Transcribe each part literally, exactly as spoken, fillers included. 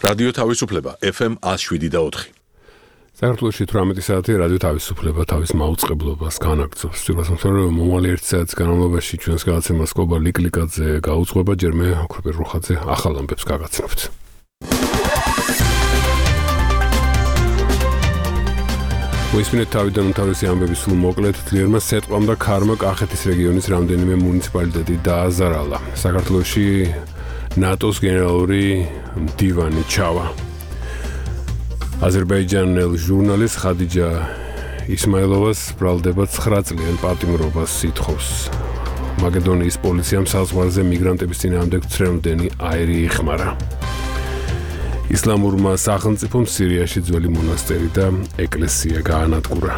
რადიო თავისუფლება ეფ ემ one oh seven და four. საქართველოში თვრამეტი საათი რადიო თავისუფლება თავის მაუწყებლობას განაგრძობს. Სულასამთავრებო მომავალი ერთი საათის განმავლობაში ჩვენს გადაცემას ყობა ლიკლიკაძე გაუძღვება, ჯერ მე ოქროპირ რუხაძე ახალ ამბებს გაგაცნობთ. მოისმინეთ თავიდან უმთავრესი ამბები სულ მოკლედ. ძლიერმა სეტყვამ და ქარმა კახეთის რეგიონის რამდენიმე მუნიციპალიტეტი დააზარალა. საქართველოში ნატოს გენერალური მდივანი ჩავა. აზერბაიჯანელ ჟურნალისტ ხადიჯა ისმაილოვას ბრალდება nine წლიან პატიმრობას ითხოვს. მაკედონიის პოლიციამ საზღვარზე მიგრანტების წინააღმდეგ ცრემლდენი აირი იხმარა. ისლამურმა სახელმწიფომ სირიაში ძველი მონასტერი და ეკლესია გაანადგურა.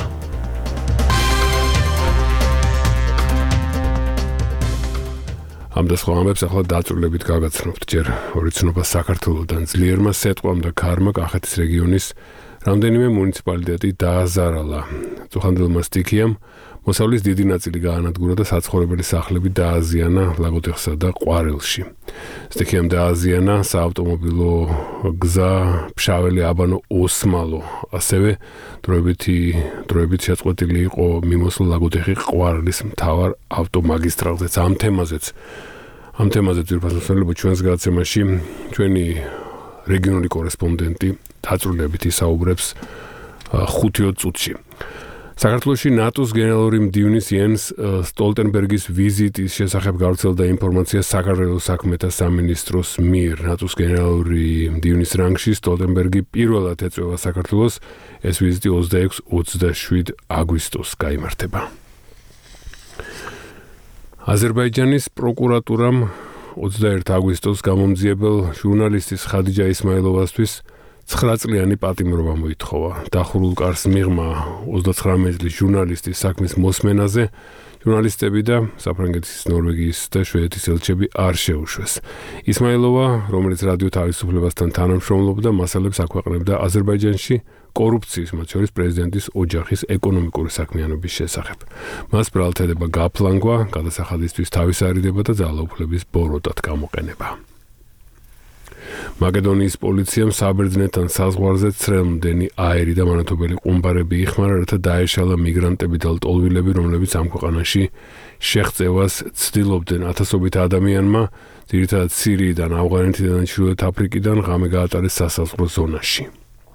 ამ და სხვა ამბებს ახლა დაწვრილებით გაგაცნობთ. ჯერ ორი ცნობა საქართველოდან. ძლიერმა სეტყვამ და ქარმა კახეთის რეგიონის რამდენიმე მუნიციპალიტეტი დააზარალა. წუხანდელმა სტიქიამ მოსავლის დიდი ნაწილი გაანადგურა და საცხოვრებელი სახლები დააზიანა ლაგოდეხსა და ყვარელში. სტიქიამ დააზიანა საავტომობილო გზა ფშაველი აბანო ოსმალო. ასევე დროებითი დროებით შეწყვეტილი იყო მიმოსვლა ლაგოდეხი ყვარელის მთავარ ავტომაგისტრალზეც. ამ თემაზეც ამ თემაზეც ძირფასმოსავლობ ჩვენს გადაცემაში ჩვენი რეგიონული კორესპონდენტი დაწვრილებით ისაუბრებს ხუთი წუთში. საქართველოში ნატოს გენერალური მდივნის იენს სტოლტენბერგის ვიზიტის შესახებ გავრცელდა ინფორმაცია საქართველოს საქმეთა სამინისტროს მიერ. ნატოს გენერალური მდივნის რანგში სტოლტენბერგი პირველად ეწევა საქართველოს. ეს ვიზიტი ოცდაექვსი ოცდაშვიდი აგვისტოს გაიმართება. აზერბაიჯანის პროკურატურამ ოცდაერთი აგვისტოს გამომძიებელ ჟურნალისტის ხადიჯა ისმაილოვასთვის nine წლიანი პატიმრობა მოითხოვა. დახურულ კარს მიღმა ოცდათვრამეტი წლის ჟურნალისტის საქმის მოსმენაზე ჟურნალისტები და საფრანგეთის, ნორვეგიის და შვედეთის ელჩები არ შეუშვეს. ისმაილოვა, რომელიც რადიო თავისუფლებასთან თანამშრომლობდა, მასალებს აქვეყნებდა აზერბაიჯანში კორუფციის, მათ შორის პრეზიდენტის ოჯახის ეკონომიკური საქმიანობის შესახებ. მას ბრალთედება გაფლანგვა, გადასახადისთვის თავისარიდება და ძალაუფლების ბოროტად გამოყენება. მაკედონიის პოლიციამ საბერძნეთთან საზღვარზე ცრემლდენი აირი და მანათობელი ყუმბარები იხმარა, რათა დაეშალა მიგრანტები და ლტოლვილები, რომლებიც ამ ქვეყანაში შეღწევას ცდილობდნენ. ათასობით ადამიანმა, ძირითადად სირიიდან, ავღანეთიდან და ჩრდილოეთ აფრიკიდან ღამე გაატარეს სასაზღვრო ზონაში.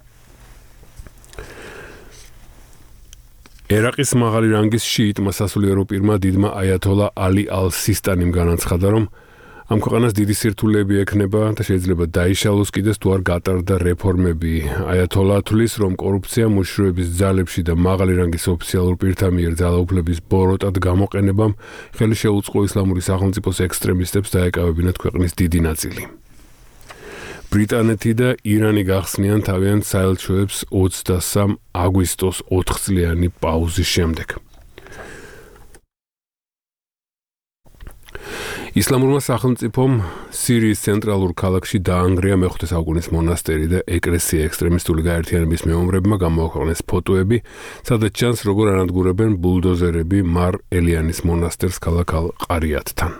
ერაყის მაღალი რანგის შიიტმა სასულიერო პირმა დიდმა აიათოლა ალი ალ-სისტანიმ განაცხადა, რომ ამ ქვეყანას დიდი სირთულეები ექნება და შეიძლება დაიშალოს კიდეს თუ არ გატარდა რეფორმები. აიათოლა თვლის, რომ კორუფცია, მოშროების ძალებში და მაღალი რანგის ოფიციალურ პირთა მიერ ძალაუფლების ბოროტად გამოყენებამ ხელი შეუწყო ისლამური სახელმწიფოს ექსტრემისტებს დაეკავებინათ ქვეყნის დიდი ნაწილი. ბრიტანეთი და ირანი გახსნიან თავიანთ საელჩოებს ოცდასამი აგვისტოს ოთხ წლიანი პაუზის შემდეგ. ისლამურმა სახელმწიფომ სირიის ცენტრალურ ქალაქში დაანგრია მეხუთე საუკუნის მონასტერი და ეკლესია. ექსტრემისტული გაერთიანების მეომრებმა გამოაქვეყნეს ფოტოები, სადაც ჩანს როგორ ანადგურებენ ბულდოზერები მარ ელიანის მონასტერს ქალაქ ალ-ყარიათთან.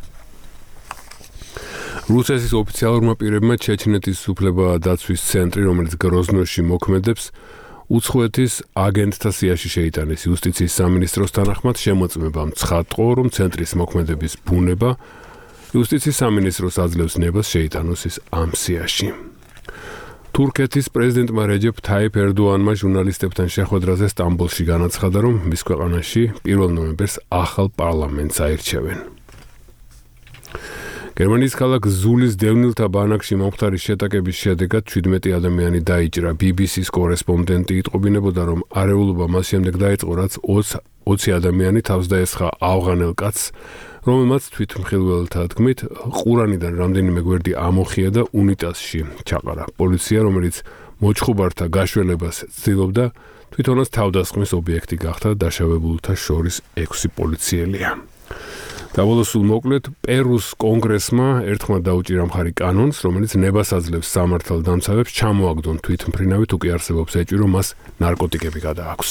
რუსეთის ოფიციალურმა პირებმა ჩეჩნეთის უფლებადაცვის ცენტრი, რომელიც გროზნოში მოქმედებს, უცხოეთის აგენტთა სიაში შეიტანეს. იუსტიციის სამინისტროს თანახმად შემოწმებამ ცხადყო, რომ ცენტრის მოქმედების ბუნება იუსტიციის სამინისტროს აძლევს ნებას შეიტანოს ის ამ სიაში. თურქეთის პრეზიდენტმა რეჯეფ თაიფ ერდოანმა ჟურნალისტებთან შეხვედრაზე სტამბოლში განაცხადა, რომ მის ქვეყანაში პირველ ნოემბერს ახალ პარლამენტს აირჩევენ. გერმანიის ქალაქ ზულის დევნილთა ბანაკში მომხდარი შეტაკების შედეგად შვიდმეტი ადამიანი დაიჭრა. ბი ბი სის კორესპონდენტი იტყობინებოდა, რომ არეულობა მას შემდეგ დაიწყო, რაც ოცი ადამიანი თავს დაესხა ავღანელ კაცს, რომელმაც თვითმხილველთა თქმით ყურანიდან რამდენიმე გვერდი ამოხია და უნიტაზში ჩაყარა. პოლიცია, რომელიც მოჩხუბართა გაშველებას ცდილობდა, თვითონაც თავდასხმის ობიექტი გახდა. დაშავებულთა შორის ექვსი პოლიციელია. დაბოლოსულ მოკლედ პერუს კონგრესმა ერთხმად დაუჭირა მხარი კანონს, რომელიც ნებას აძლევს სამართალდამცავებს ჩამოაგდონ თვითმფრინავი, თუ კი არსებობს ეჭვი, რომ მას ნარკოტიკები გადააქვს.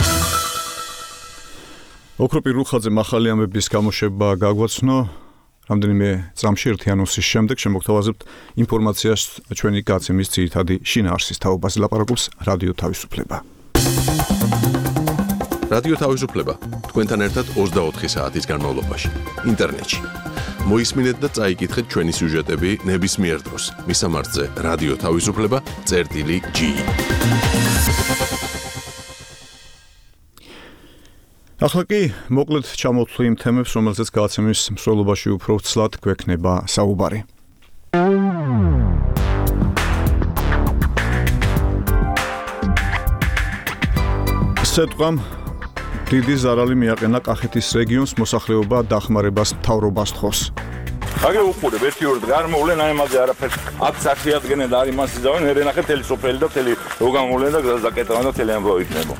ოქროპირ რუხაძე მახალი ამბების გამოშვება გაგვაცნო. რამდენიმე წამში ერთიანოსის შემდეგ შემოგთავაზებთ ინფორმაციას ჩვენი გაცემის ძირითადი შინაარსის თაობაზე ლაპარაკობს რადიო თავისუფლება. რადიო თავისუფლება თქვენთან ერთად ოცდაოთხი საათის განმავლობაში ინტერნეტში. მოისმინეთ და წაიკითხეთ ჩვენი სიუჟეტები ნებისმიერ დროს. მისამართზე რადიო თავისუფლება წერტილი ჯი. ახლა კი მოკლედ ჩამოვთვლი იმ თემებს, რომელზეც გაცემის მსვლელობაში უფრო ცლად გვექნება საუბარი. სეტყვამ დიდი ზარალი მიაყენა კახეთის რეგიონს, მოსახლეობა დახმარებას მთავრობას თხოვს. აგე უყურებ ერთი ორი გარმოვლენ აი მაგ არაფერს აქ საათი ადგენენ და არის მასი დავენ ერენახე თელი სოფელი და თელი როგამოვლენ და გზაკეტავენ და თელი ამბავი იქნება.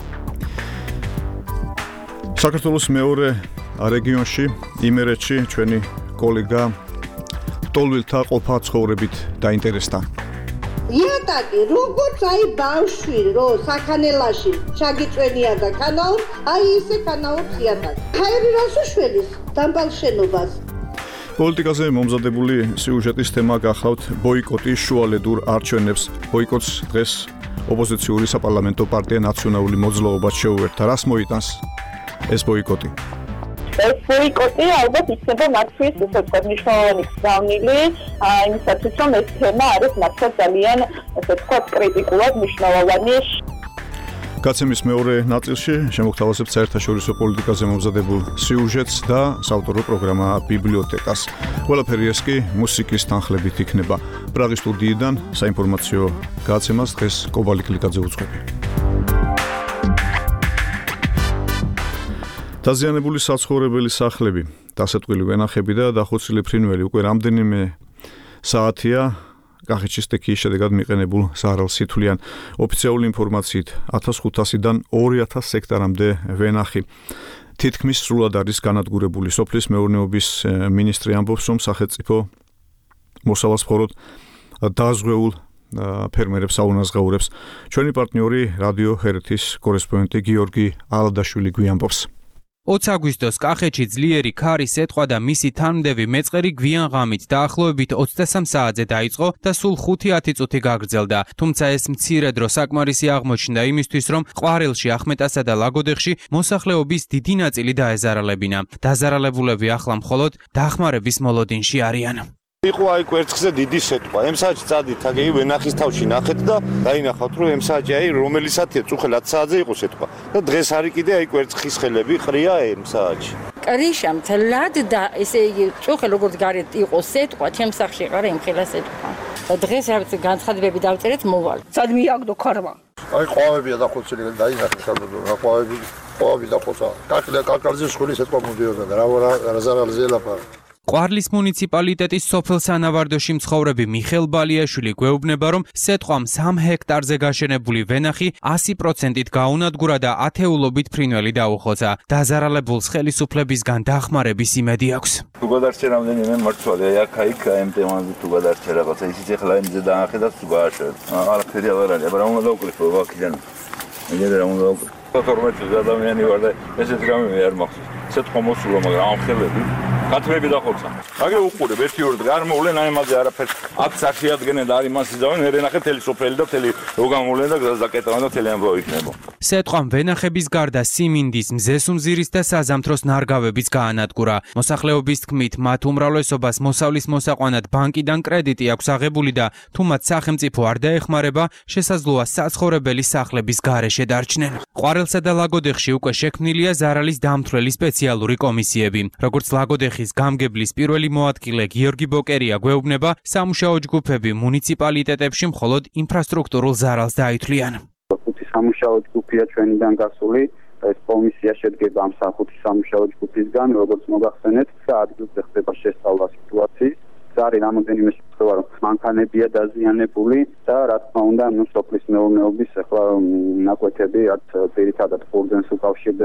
საქართველოს მეორე რეგიონში იმერეთში ჩვენი კოლეგა ტოლვილთა ყოფა ცხოვრებით დაინტერესდა. იატაკი როგორც აი ბავშვი რო საქანელაში ჩაგიწვენია და ქანაობს, აი ისე ქანაობს იატაკი. ხაერი რას უშველის დამბალ შენობას. პოლიტიკაზე მომზადებული სიუჟეტის თემა გახლავთ ბოიკოტი შუალედურ არჩევნებს. ბოიკოტს დღეს ოპოზიციური საპარლამენტო პარტია ნაციონალური მოძრაობა შეუერთდა. რას მოიტანს ეს ბოიკოტი? ეს ბოიკოტი ალბათ იქნება მათთვის უცებ მნიშვნელოვანი გზავნილი, იმისათვის რომ ეს თემა არის მართლაც ძალიან ასე ვთქვათ კრიტიკულად მნიშვნელოვანი. გაცემის მეორე ნაწილში შემოგთავაზებთ საერთაშორისო პოლიტიკაზე მომზადებულ სიუჟეტს და საავტორო პროგრამა ბიბლიოთეკას. ყველაფერი ეს კი მუსიკის თანხლებით იქნება. პრაღის სტუდიიდან საინფორმაციო გაცემას დღეს კობალი კლიკაძე უძღვები. დაზიანებული საცხოვრებელი სახლები, დასეტყვილი ვენახები და დახოცილი ფრინველი უკვე რამდენიმე საათია კახეთის სტექიის შედეგად მიყენებულ ზარალს ითვლიან. ოფიციალური ინფორმაციით ათას ხუთასიდან ორი ათას ჰექტარამდე ვენახი. თითქმის სრულად არის განადგურებული. სოფლის მეურნეობის მინისტრი ამბობს, რომ სახელმწიფო მოსავალს მხოლოდ დაზღვეულ ფერმერებს აუნაზღაურებს. ჩვენი პარტნიორი რადიო ჰერეთის კორესპონდენტი გიორგი ალადაშვილი გვიამბობს. ოცი აგვისტოს კახეთში ძლიერი ქარი, სეტყვა და მისი თანმდევი მეწყერი გვიან ღამით დაახლოებით ოცდასამ საათზე დაიწყო და სულ ხუთი ათი წუთი გაგრძელდა. თუმცა ეს მცირე დრო საკმარისი აღმოჩნდა იმისთვის, რომ ყვარელში, ახმეტასა და ლაგოდეხში მოსახლეობის დიდი ნაწილი დაეზარალებინა. დაზარალებულები ახლა მხოლოდ დახმარების მოლოდინში არიან. იყო აი კვერცხზე დიდი სეტყვა. ამ საათში წადით, აგე ვენახის თავში ნახეთ და დაინახავთ, რომ ამ საათში აი რომელი საათია, წუხელ ათი საათზე იყო სეტყვა. და დღეს არის კიდე აი კვერცხის ხელები ყრია ამ საათში. კრიშა მთლად და ესე იგი წუხელ როგორც გარეთ იყო სეტყვა, ჩემ სახლში ყარა იმ ხელა სეტყვა. და დღეს რაღაც განცხადებები დავწერეთ მოვალ. სად მიაგდო ქარმა. აი ყვავებია დახოცილი და დაინახე ხალხო, ყვავები, ყვავები დახოცა. კაკლა კაკალზე სხული სეტყვა მოდიოდა და რა რა ზარალზე ლაპარაკ. ყვარლის მუნიციპალიტეტის სოფელ სანავარდოში მცხოვრები მიხელ ბალიაშვილი გვეუბნება, რომ სეტყვამ სამ ჰექტარზე გაშენებული ვენახი ასი პროცენტით გაუნადგურა და ათეულობით ფრინველი დაუხოცა. დაზარალებულს ხელისუფლებისგან დახმარების იმედი აქვს. თუ გადარჩე რამდენიმე მართვალი, აი აქ იქ ამ თემაზე თუ გადარჩე რაღაცა, ისიც ახლა იმზე დაახედა თუ გააშევ. არაფერი აღარ არის, აბა რა უნდა დავკრიფო ვაკიდან. მეგერ რა უნდა დავკრიფო. თორმეტი ადამიანი ვარ და ესეთი რამე არ მახსოვს. სეტყვა მოსულა, მაგრამ ამ ხელები კათრები დახოცა. აგე უყურებ ერთი ორი გარმოვლენ აი მაგ არაფერს აქ საათი ადგენენ და არის მასი დავენ ერენახე თელი სოფელი და თელი როგამოვლენ და გზაკეტავენ და თელი ამბავი იქნება. სეტყვამ ვენახების გარდა სიმინდის, მზესუმზირის და საზამთროს ნარგავებიც გაანადგურა. მოსახლეობის თქმით, მათ უმრავლესობას მოსავლის მოსაყვანად ბანკიდან კრედიტი აქვს აღებული და თუ მათ სახელმწიფო არ დაეხმარება, შესაძლოა საცხოვრებელი სახლების გარეშე დარჩნენ. ყვარელსა და ლაგოდეხში უკვე შექმნილია ზარალის დამთვრელი სპეციალური კომისიები. როგორც ლაგოდეხის გამგებლის პირველი მოადგილე გიორგი ბოკერია გვეუბნება, სამუშაო ჯგუფები მუნიციპალიტეტებში მხოლოდ ინფრასტრუქტურულ ზარალს დაითვლიან. ხუთი სამუშაო ჯგუფია ჩვენიდან გასული. ეს კომისია შედგება ამ სახუთი სამუშაო ჯგუფისგან, როგორც მოგახსენეთ, ადგილზე ხდება შესწავლა სიტუაციის. არის რამოდენიმე შემთხვევა, რომ მანქანებია დაზიანებული და რა თქმა უნდა, ნუ სოფლის მეურნეობის ახლა ნაკვეთები არც ძირითადად ხურჯენს უკავშირდება.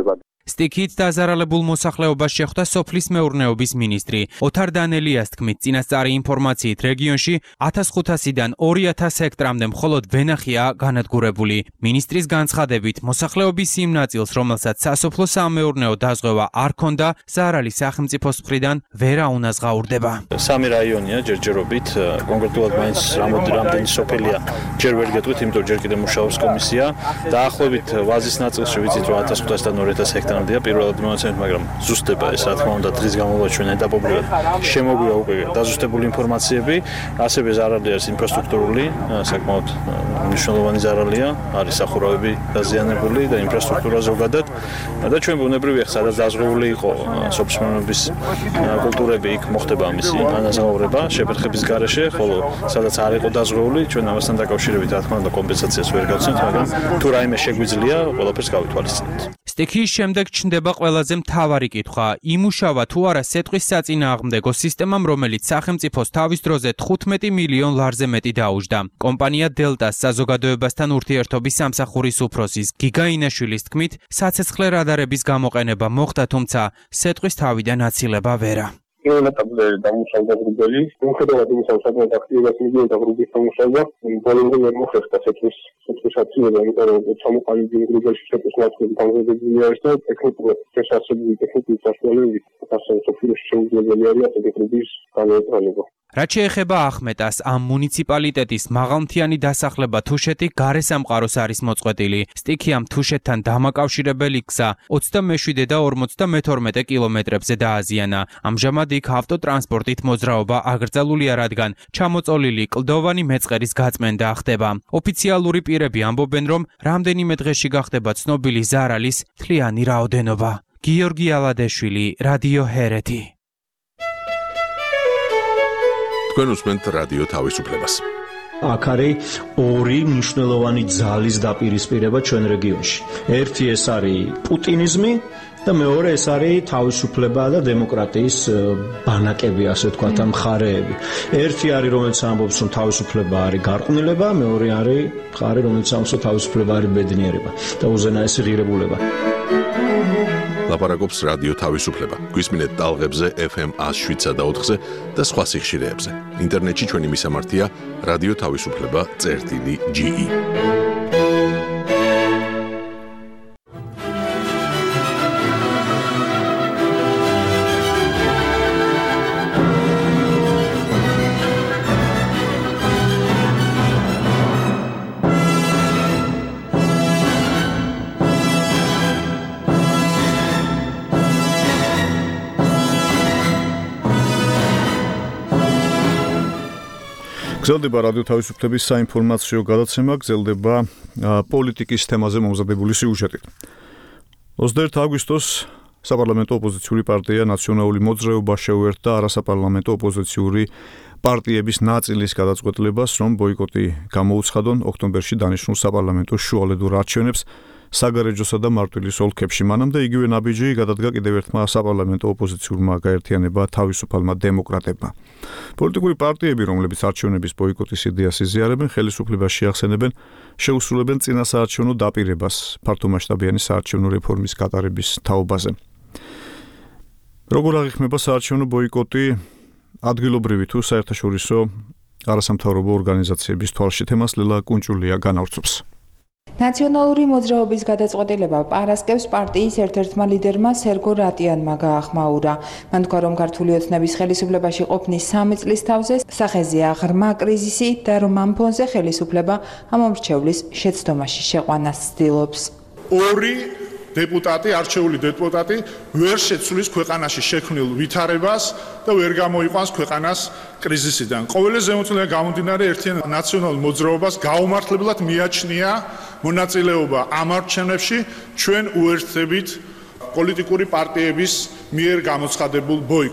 სტიქით დაზარალებულ მოსახლეობას შეხვდა სოფლის მეურნეობის მინისტრი. ოთარ დანელიას თქმით, წინასწარი ინფორმაციით რეგიონში ათას ხუთასიდან ორი ათას ჰექტრამდე მხოლოდ ვენახია განადგურებული. მინისტრის განცხადებით, მოსახლეობის იმ ნაწილს, რომელსაც სასოფლო-სამეურნეო დაზღვევა არ ჰქონდა, ზარალი სახელმწიფოს მხრიდან ვერ აუნაზღაურდება. სამი რაიონია ჯერჯერობით, კონკრეტულად მაინც რამდენი სოფელია ჯერ ვერ გეტყვით, იმიტომ ჯერ კიდევ მუშაობს კომისია. დაახლოებით ვაზის ნაწილში ვიცით, რომ ათას ხუთასიდან ორი ათას ჰექტრამდეა პირველად მონაცემით, მაგრამ ზუსტდება ეს, რა თქმა უნდა, დღის განმავლობაში ჩვენ ეტაპობრივად შემოგვივა უკვე დაზუსტებული ინფორმაციები, ასევე ზარალი არის ინფრასტრუქტურული, საკმაოდ მნიშვნელოვანი ზარალია, არის სახურავები დაზიანებული და ინფრასტრუქტურა ზოგადად და ჩვენ ბუნებრივია, სადაც დაზღვეული იყო სოფლის კულტურები, იქ მოხდება ამისი ანაზღაურება შეფერხების გარეშე, ხოლო სადაც არ იყო დაზღვეული, ჩვენ ამასთან დაკავშირებით რა თქმა უნდა კომპენსაციას ვერ გავცემთ, მაგრამ თუ რაიმე შეგვიძლია, ყველაფერს გავითვალისწინებთ. სტიქიის შემდეგ ჩნდება ყველაზე მთავარი კითხვა: იმუშავა თუ არა სეტყვის საწინააღმდეგო სისტემამ, რომელიც სახელმწიფოს თავის დროზე თხუთმეტი მილიონ ლარზე მეტი დაუჯდა. კომპანია დელტას საზოგადოებასთან ურთიერთობის სამსახურის უფროსის გიგა ინაშვილის თქმით, საცეცხლე რადარების გამოყენება მოხდა, თუმცა სეტყვის თავიდან აცილება ვერა. პირველ ეტაპზე დამუშავდა გრუბელი, მიუხედავად იმისა, რომ საკმაოდ აქტიურად მიდიოდა გრუბის დამუშავება, ბოლომდე ვერ მოხერხდა სეტყვის სეტყვის აცილება, იმიტომ რომ ჩამოყალიბებული გრუბელში სეტყვის ნაცვლები გამზადებული არის და ტექნიკურად შესაძლებელი ტექნიკური საშუალებებით ასევე სოფლიოში შეუძლებელი არის ასეთი გრუბის განეუტრალება. რაც შეეხება ახმეტას, ამ მუნიციპალიტეტის მაღალმთიანი დასახლება თუშეთი გარესამყაროს არის მოწყვეტილი. სტიქი ამ თუშეთთან დამაკავშირებელი გზა ოცდამეშვიდე და ორმოცდამეთორმეტე კილომეტრებზე დააზიანა. ამჟამად იქ ავტოტრანსპორტით მოძრაობა აკრძალულია, რადგან ჩამოწოლილი კლდოვანი მეწყერის გაწმენდა ხდება. ოფიციალური პირები ამბობენ, რომ რამდენიმე დღეში გახდება ცნობილი ზარალის თლიანი რაოდენობა. გიორგი ალადეშვილი, რადიო ჰერეთი. თქვენ უსმენთ რადიო თავისუფლებას. აქ არის ორი მნიშვნელოვანი ძალის დაპირისპირება ჩვენ რეგიონში. ერთი ეს არის პუტინიზმი და მეორე ეს არის თავისუფლება და დემოკრატიის ბანაკები, ასე ვთქვათ, მხარეები. ერთი არის, რომელიც ამბობს, რომ თავისუფლება არის გარყვნილება, მეორე არის მხარე, რომელიც ამბობს, რომ თავისუფლება არის ბედნიერება და უზენაესი ღირებულება. ლაპარაკობს რადიო თავისუფლება. გვისმინეთ ტალღებზე ეფ ემ ათს შვიდსა და ოთხზე და სხვა სიხშირეებზე. ინტერნეტში ჩვენი მისამართია რადიო თავისუფლება წერტილი ჯი ი. გრძელდება რადიო თავისუფლების საინფორმაციო გადაცემა, გრძელდება პოლიტიკის თემაზე მომზადებული სიუჟეტი. ოცდაერთი აგვისტოს საპარლამენტო ოპოზიციური პარტია ნაციონალური მოძრაობა შეუერთდა არასაპარლამენტო ოპოზიციური პარტიების ნაწილის გადაწყვეტილებას, რომ ბოიკოტი გამოუცხადონ ოქტომბერში დანიშნულ საპარლამენტო შუალედურ არჩევნებს საგარეჯოსა და მარტვილის ოლქებში. მანამდე იგივე ნაბიჯი გადადგა კიდევ ერთმა საპარლამენტო ოპოზიციურმა გაერთიანება თავისუფალმა დემოკრატებმა. პოლიტიკური პარტიები, რომლებიც არჩევნების ბოიკოტის იდეას იზიარებენ, ხელისუფლებას შეახსენებენ, შეუსრულებენ წინასაარჩევნო დაპირებას ფართომასშტაბიანი საარჩევნო რეფორმის გატარების თაობაზე. როგორ აღიქმება საარჩევნო ბოიკოტი ადგილობრივი თუ საერთაშორისო არასამთავრობო ორგანიზაციების თვალში? თემას ლელა კუნჭულია განავრცობს. ნაციონალური მოძრაობის გადაწყვეტილება პარასკევს პარტიის ერთ-ერთმა ლიდერმა სერგო რატიანმა გაახმაურა. მან თქვა, რომ ქართული ოცნების ხელისუფლებაში ყოფნის სამი წლის თავზე სახეზეა ღრმა კრიზისი და რომ ამ ფონზე ხელისუფლება ამ მომრჩევლის შეცდომაში შეყვანას ცდილობს. ორი დეპუტატი, არჩეული დეპუტატი ვერ შეცვლის ქვეყანაში შექმნილ ვითარებას და ვერ გამოიყვანს ქვეყანას კრიზისიდან. ყოველი ზემოწელიდან გამომდინარე ერთიან ნაციონალურ მოძრაობას გაუმართლებლად მიაჩნია მონაწილეობა ამ არჩევნებში ჩვენ უერთდებით პოლიტიკური პარტიების მიერ გამოცხადებულ ბოიკოტს.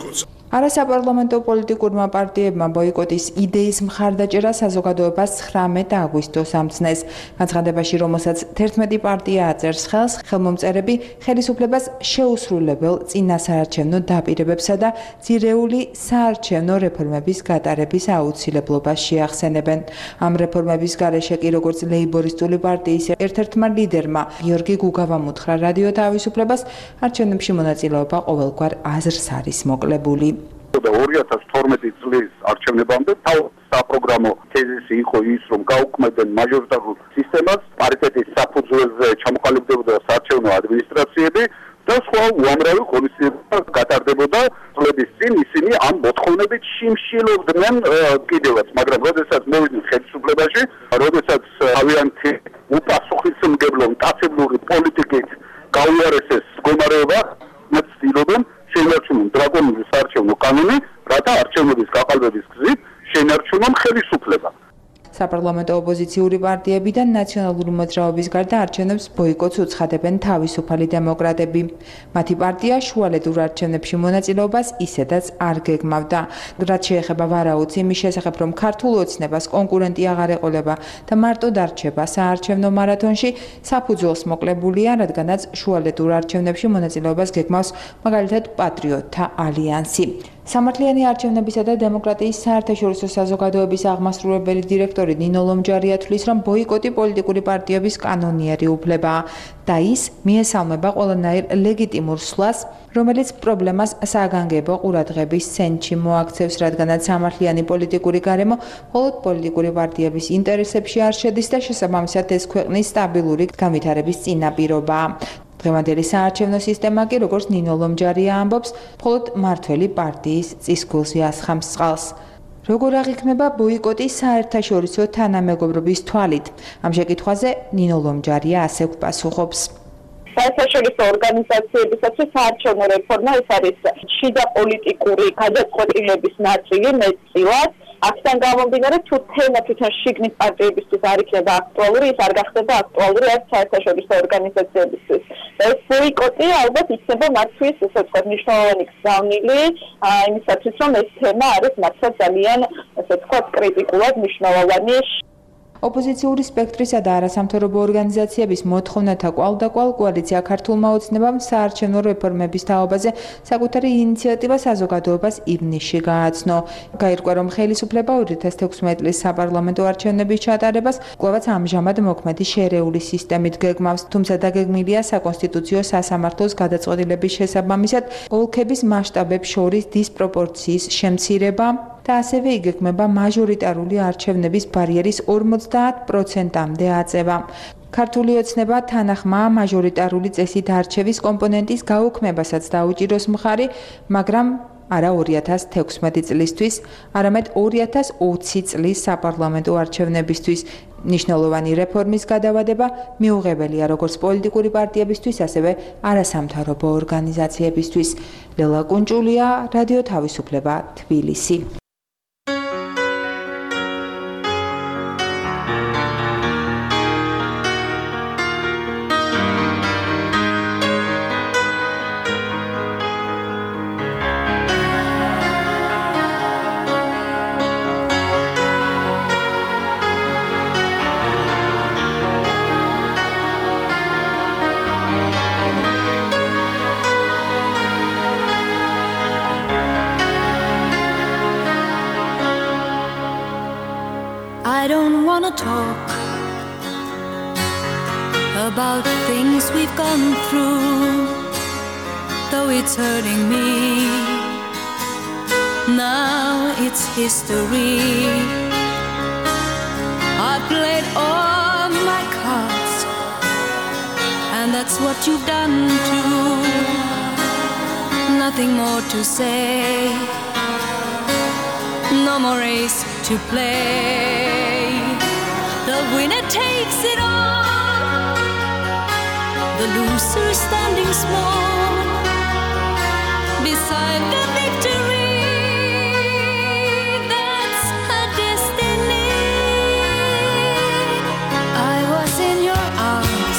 არასაპარლამენტო პოლიტიკურმა პარტიებმა ბოიკოტის იდეის მხარდაჭერა საზოგადოებას ცხრამეტ აგვისტოს ამცნეს. განცხადებაში, რომელსაც თერთმეტი პარტია აწერს ხელს, ხელმომწერები ხელისუფლებას შეუსრულებელ წინასაარჩევნო დაპირებებსა და ძირეული საარჩევნო რეფორმების გატარების აუცილებლობას შეახსენებენ. ამ რეფორმების გარეშე კი როგორც ლეიბორისტული პარტიის ერთ-ერთმა ლიდერმა გიორგი გუგავამ უთხრა რადიო თავისუფლებას, არჩევნებში მონაწილეობა ყოველგვარ აზრს არის მოკლებული. ორი ათას თორმეტი წლის არჩევნებამდე საპროგრამო თეზისი იყო ის, რომ გაუქმებდნენ მაჟორიტარულ სისტემას, პარიტეტის საფუძველზე ჩამოყალიბდებოდა საარჩევნო ადმინისტრაციები და სხვა უამრავი ღონისძიებები გატარდებოდა. წლების წინ ისინი ამ მოთხოვნებით შიმშილობდნენ კიდევაც, მაგრამ როდესაც მოვიდნენ ხელისუფლებაში, როდესაც თავიანთი უპასუხისმგებლო მტაცებლური პოლიტიკით გაუარესეს მდგომარეობა, მათ ცდილობენ შეინარჩუნონ დრაკონული საარჩევნო კანონი, რათა არჩევნების გაყალბების გზით შეინარჩუნონ ხელისუფლება. საპარლამენტო ოპოზიციური პარტიები და ნაციონალური მოძრაობის გარდა არჩევნებს ბოიკოტს უცხადებენ თავისუფალი დემოკრატები. მათი პარტია შუალედურ არჩევნებში მონაწილეობას ისედაც არ გეგმავდა. რაც შეეხება ვარაუდს იმის შესახებ, რომ ქართულ ოცნებას კონკურენტი აღარ ეყოლება და მარტო დარჩება საარჩევნო მარათონში, საფუძველს მოკლებულია, რადგანაც შუალედურ არჩევნებში მონაწილეობას გეგმავს მაგალითად პატრიოტთა ალიანსი. სამართლიანი არჩევნებისა და დემოკრატიის საერთაშორისო საზოგადოების აღმასრულებელი დირექტორი ნინო ლომჯარია თვლის, რომ ბოიკოტი პოლიტიკური პარტიების კანონიერი უფლებაა და ის მიესალმება ყველანაირ ლეგიტიმურ სვლას, რომელიც პრობლემას საგანგებო ყურადღების ცენტრში მოაქცევს, რადგანაც სამართლიანი პოლიტიკური გარემო მხოლოდ პოლიტიკური პარტიების ინტერესებში არ შედის და შესაბამისად ეს ქვეყნის სტაბილური განვითარების წინაპირობაა. დღევანდელი საარჩევნო სისტემა კი, როგორც ნინო ლომჯარია ამბობს, მხოლოდ მართველი პარტიის წისქვილს იასხამს წყალს. როგორ აღიქმება ბოიკოტი საერთაშორისო თანამეგობრობის თვალით? ამ შეკითხვაზე ნინო ლომჯარია ასე გვპასუხობს. საერთაშორისო ორგანიზაციებისათვის საარჩევნო რეფორმა ეს არის შიდა პოლიტიკური გადაწყვეტილების ნაწილი მეტწილად. აქედან გამომდინარე, თუ თემა თვითონ შიგნით პარტიებისთვის არ იქნება აქტუალური, ის არ გახდება აქტუალური არც საერთაშორისო ორგანიზაციებისთვის. ეს ბოიკოტი ალბათ იქნება მათთვის, ესე ვთქვათ, მნიშვნელოვანი გზავნილი, იმისათვის, რომ ეს თემა არის მართლა ძალიან, ესე ვთქვათ, კრიტიკულად მნიშვნელოვანი. ოპოზიციური სპექტრისა და არასამთავრობო ორგანიზაციების მოთხოვნათა კვალდაკვალ კოალიცია ქართულმა ოცნებამ საარჩევნო რეფორმების თაობაზე საკუთარი ინიციატივა საზოგადოებას ივნისში გააცნო. გაირკვა, რომ ხელისუფლება ორი ათას თექვსმეტი წლის საპარლამენტო არჩევნების ჩატარებას კვლავაც ამჟამად მოქმედი შერეული სისტემით გეგმავს, თუმცა დაგეგმილია საკონსტიტუციო სასამართლოს გადაწყვეტილების შესაბამისად ოლქების მასშტაბებს შორის დისპროპორციის შემცირება და ასევე იგეგმება მაჟორიტარული არჩევნების ბარიერის ორმოცდაათ პროცენტამდე აწევა. ქართული ოცნება თანახმაა მაჟორიტარული წესით არჩევის კომპონენტის გაუქმებასაც დაუჭიროს მხარი, მაგრამ არა ორი ათას თექვსმეტი წლისთვის, არამედ ორი ათას ოცი წლის საპარლამენტო არჩევნებისთვის. ნიშნულოვანი რეფორმის გადავადება მიუღებელია როგორც პოლიტიკური პარტიებისთვის, ასევე არასამთავრობო ორგანიზაციებისთვის. ლელა კუნჭულია, რადიო თავისუფლება, თბილისი. I don't wanna talk about things we've gone through, though it's hurting me. Now it's history. I played all my cards, and that's what you've done too. Nothing more to say, no more race to play. The winner takes it all, the loser standing small beside the victory. That's her destiny. I was in your arms,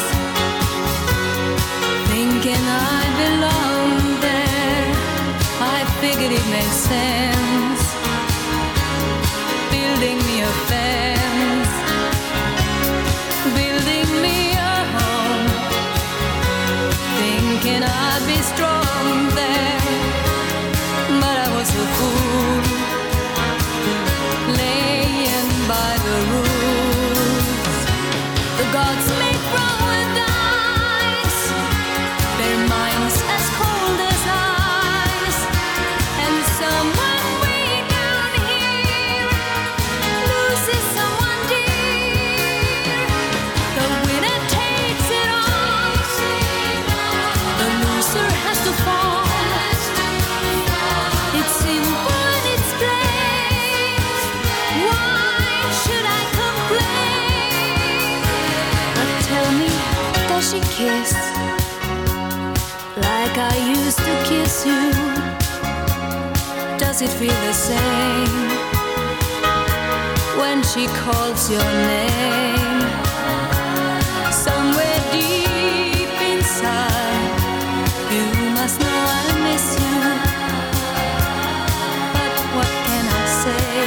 thinking I belonged there. I figured it made sense. sense, building me a fence, building me a home, thinking I'd be strong there, but I was a fool, laying by the rules. The gods make wrong with dice, their minds as cold as ice, and someone way down here loses someone dear. The winner takes it all, the loser has to fall. It's simple and it's plain, why should I complain? But tell me, does she kiss like I used to kiss you? Does it feel the same when she calls your name? Somewhere deep inside, you must know I miss you. But what can I say?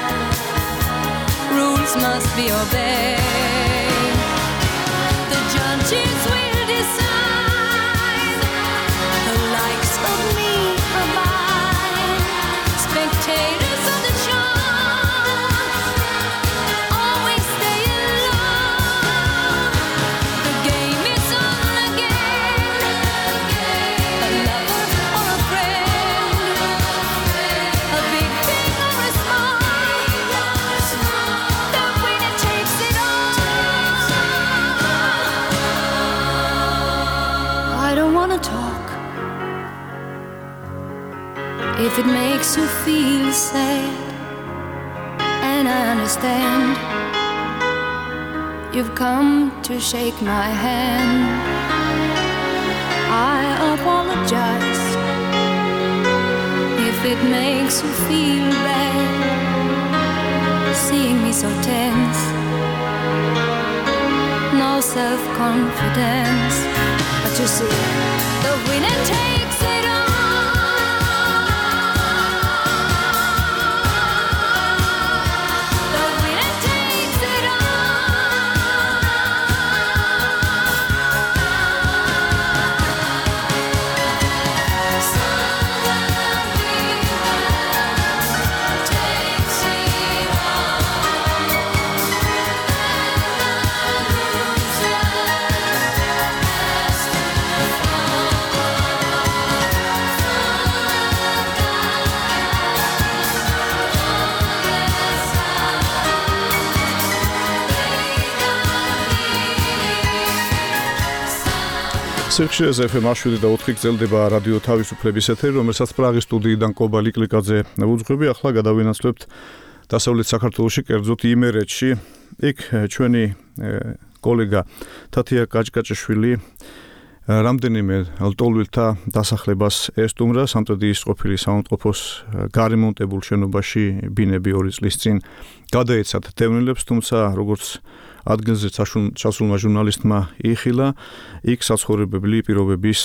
Rules must be obeyed. The judges will decide, the likes of me are mine. Spectators of the show always stay alone. The game is on again, a lover or a friend, a big thing or a small, the winner takes it all. I don't wanna talk if it makes you feel sad, and I understand you've come to shake my hand. I apologize if it makes you feel bad, seeing me so tense, no self-confidence. But you see, the winner takes it all. The winner takes it სიხშირე ეფ ემ შვიდი და ოთხი გრძელდება რადიო თავისუფლების ეთერი, რომელსაც პრაღის სტუდიიდან კობალი კლიკაძე ვუძღვები. ახლა გადავინაცვლებთ დასავლეთ საქართველოში, კერძოდ იმერეთში. იქ ჩვენი კოლეგა თათია კაჭკაჭიშვილი რამდენიმე ლტოლვილთა დასახლებას ესტუმრა სამტრედიის ყოფილი საავადმყოფოს გარემონტებულ შენობაში ბინები ორი წლის წინ გადაეცათ დევნილებს, თუმცა როგორც ადგილზე ჩასულმა ჟურნალისტმა იხილა, იქ საცხოვრებელი პირობების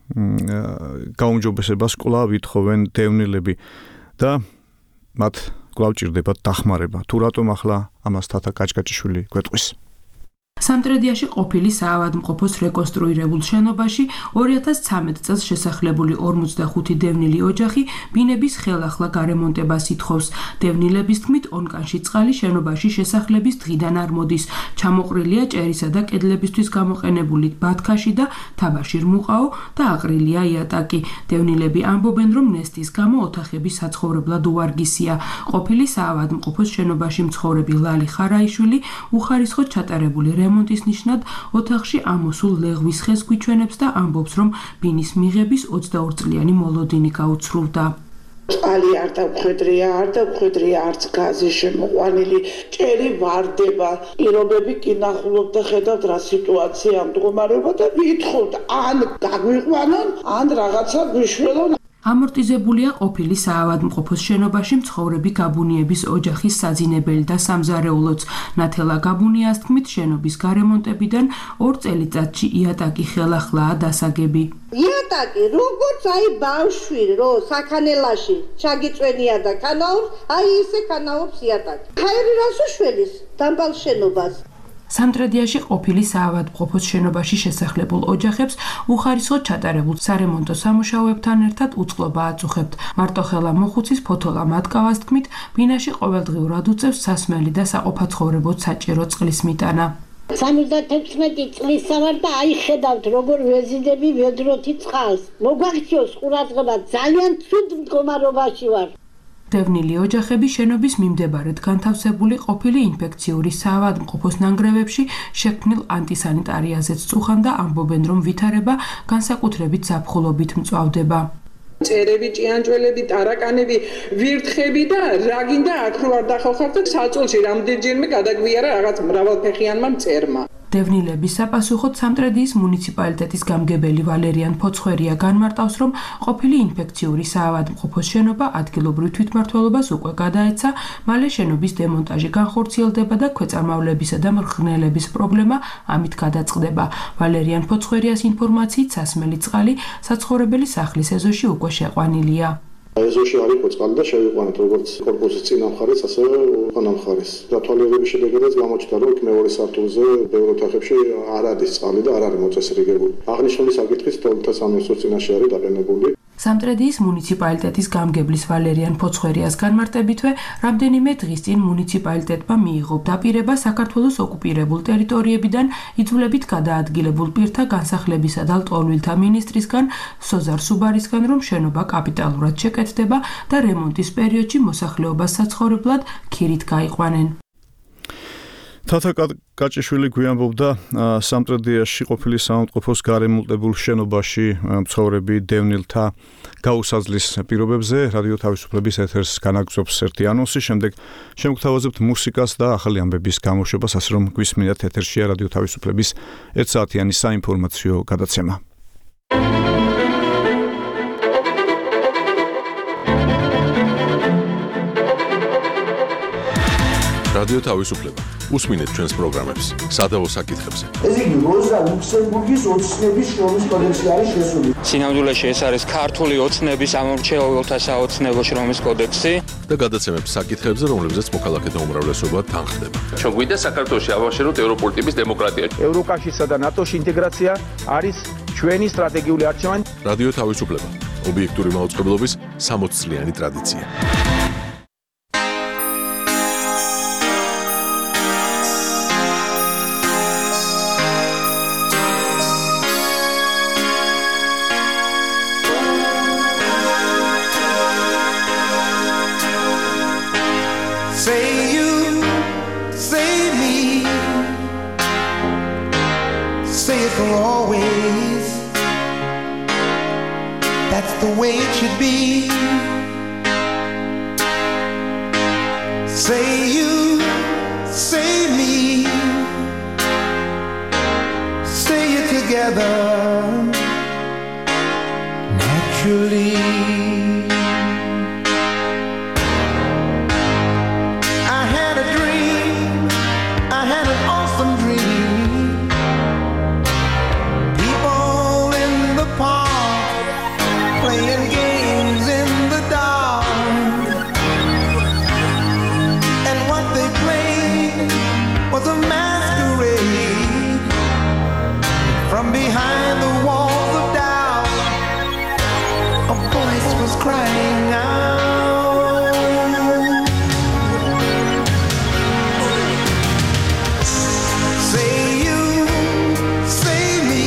გაუმჯობესებას კვლავ ითხოვენ დევნილები და მათ კვლავ ჭირდებათ დახმარება. თუ რატომ ახლა ამას თათა კაჭკაჭიშვილი გვეტყვის. სამტრედიაში ყოფილი საავადმყოფოს რეკონსტრუირებულ შენობაში ორი ათას ცხრამეტ წელს შესახლებული ორმოცდახუთი დევნილი ოჯახი ბინების ხელახლა გარემონტებას ითხოვს. დევნილების თქმით, ონკანში წყალი შენობაში შესახლების დღიდან არ მოდის. ჩამოყრილია ჭერისა და კედლებისთვის გამოყენებული ბათქაში და თაბაში რმუყაო და აყრილია იატაკი. დევნილები ამბობენ, რომ ნესტის გამო ოთახები საცხოვრებლად უვარგისია. ყოფილი საავადმყოფოს შენობაში მცხოვრები ლალი ხარაიშვილი უხარისხოდ ჩატარებული რემონტის ნიშნად ოთახში ამოსულ ლეღვის ხეს გვიჩვენებს და ამბობს, რომ ბინის მიღების ოცდაორ წლიანი მოლოდინი გაუცრუვდა. წყალი არ დავხვედრია, არ დავხვედრია არც გაზი შემოყვანილი, ჭერი ვარდება. პირობები კი ნახულობ და ხედავთ რა სიტუაცია მდგომარეობა და ვითხოვთ, ან გაგვიყვანონ, ან რაღაცა გვიშველონ. ამორტიზებულია ყოფილი საავადმყოფოს შენობაში მცხოვრები გაბუნიების ოჯახის საძინებელი და სამზარეულოც. ნათელა გაბუნიას თქმით, შენობის გარემონტებიდან ორ წელიწადში იატაკი ხელახლაა დასაგები. იატაკი, როგორც აი ბავშვი, რო საქანელაში ჩაგიწვენია და ქანაობს, აი ისე ქანაობს იატაკი. ხაერი რას უშველის დამბალ შენობას? სამტრედიაში ყოფილი საავადმყოფოს შენობაში შესახლებულ ოჯახებს უხარისხოდ ჩატარებულ სარემონტო სამუშაოებთან ერთად უწყლობა აწუხებთ. მარტოხელა მოხუცის ფოთოლა მატკავას თქმით, ბინაში ყოველდღიურად უწევს სასმელი და საყოფაცხოვრებო საჭირო წყლის მიტანა. სამოცდათექვსმეტი წლისა ვარ და აი ხედავთ როგორ ვეზიდები ვედროთი წყალს. მოგვაქციოს ყურადღება, ძალიან ცუდ მდგომარეობაში ვარ. დევნილი ოჯახები შენობის მიმდებარედ განთავსებული ყოფილი ინფექციური საავადმყოფოს ნანგრევებში შექმნილ ანტისანიტარიაზეც წუხან და ამბობენ, რომ ვითარება განსაკუთრებით ზაფხულობით მწვავდება. წერები, ჭიანჭველები, ტარაკანები, ვირთხები და რა გინდა აქ რო არ დახავხართ და საწოლში რამდენჯერმე გადაგვიარა რაღაც მრავალფეხიანმა მწერმა. დევნილების საპასუხოდ სამტრედიის მუნიციპალიტეტის გამგებელი ვალერიან ფოცხვერია განმარტავს, რომ ყოფილი ინფექციური საავადმყოფოს შენობა ადგილობრივ თვითმმართველობას უკვე გადაეცა, მალე შენობის დემონტაჟი განხორციელდება და ქვეწარმავლებისა და მრხნელების პრობლემა ამით გადაწყდება. ვალერიან ფოცხვერიას ინფორმაციით სასმელი წყალი საცხოვრებელი სახლის ეზოში უკვე შეყვანილია. ეზოში არ იყო წყალი და შევიყვანეთ როგორც კორპუსის წინა მხარეს, ასევე უკანა მხარეს. დათვალიერების შედეგადაც გამოჩნდა, რომ იქ მეორე სართულზე ბევრ ოთახებში არ არის წყალი და არ არის მოწესრიგებული. აღნიშნული საკითხიც თვალთა სამინისტროს წინაშე არის დაყენებული. სამტრედიის მუნიციპალიტეტის გამგებლის ვალერიან ფოცხვერიას განმარტებითვე, რამდენიმე დღის წინ მუნიციპალიტეტმა მიიღო დაპირება საქართველოს ოკუპირებულ ტერიტორიებიდან იძულებით გადაადგილებულ პირთა განსახლებისა და ლტოლვილთა მინისტრისგან სოზარ სუბარისგან, რომ შენობა კაპიტალურად შეკეთდება და რემონტის პერიოდში მოსახლეობას საცხოვრებლად ქირით გაიყვანენ. თათა კაჭიშვილი გვიამბობდა სამტრედიაში ყოფილი საავადმყოფოს გარემონტებულ შენობაში მცხოვრები დევნილთა გაუსაზლის პირობებზე. რადიო თავისუფლების ეთერს განაგზობს ერთი ანონსი, შემდეგ შემოგთავაზებთ მუსიკას და ახალი ამბების გამოშვებას, ასე რომ გვისმინათ ეთერშია რადიო თავისუფლების ერთსაათიანი საინფორმაციო გადაცემა. რადიო თავისუფლება. უსმინეთ ჩვენს პროგრამებს სადავო საკითხებზე. ეს იგი როზა ლუქსემბურგის ოცნების შრომის კოდექსი არის შესული. სინამდვილეში ეს არის ქართული ოცნების ამომრჩეველთა საოცნებო შრომის კოდექსი და გადაცემებს საკითხებზე, რომლებზეც მოქალაქეთა უმრავლესობა თანხდება. ჩვენ გვინდა საქართველოში ავაშენოთ ევროპული ტიპის დემოკრატია. ევროკავშირსა და ნატოში ინტეგრაცია არის ჩვენი სტრატეგიული არჩევანი. რადიო თავისუფლება. ობიექტური მაუწყებლობის სამოც წლიანი ტრადიცია. The way it should be. Say you, say me, say it together naturally. I had a dream, I had an awesome dream. People in the park playing games in the dark, and what they played was a masquerade. From behind the walls of doubt, a voice was crying out. Say you, say me,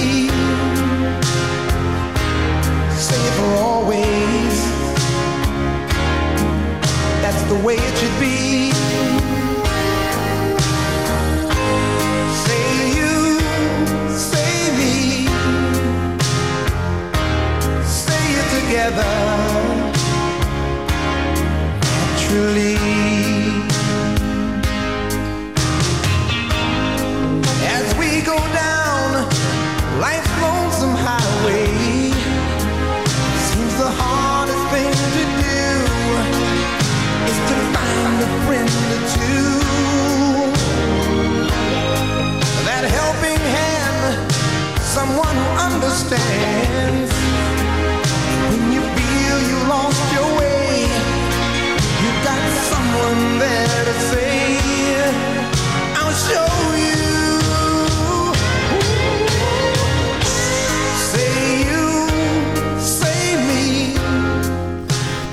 say it for always. That's the way it should be. Say you, say me, say it together naturally. As we go down life's lonesome highway, seems the heart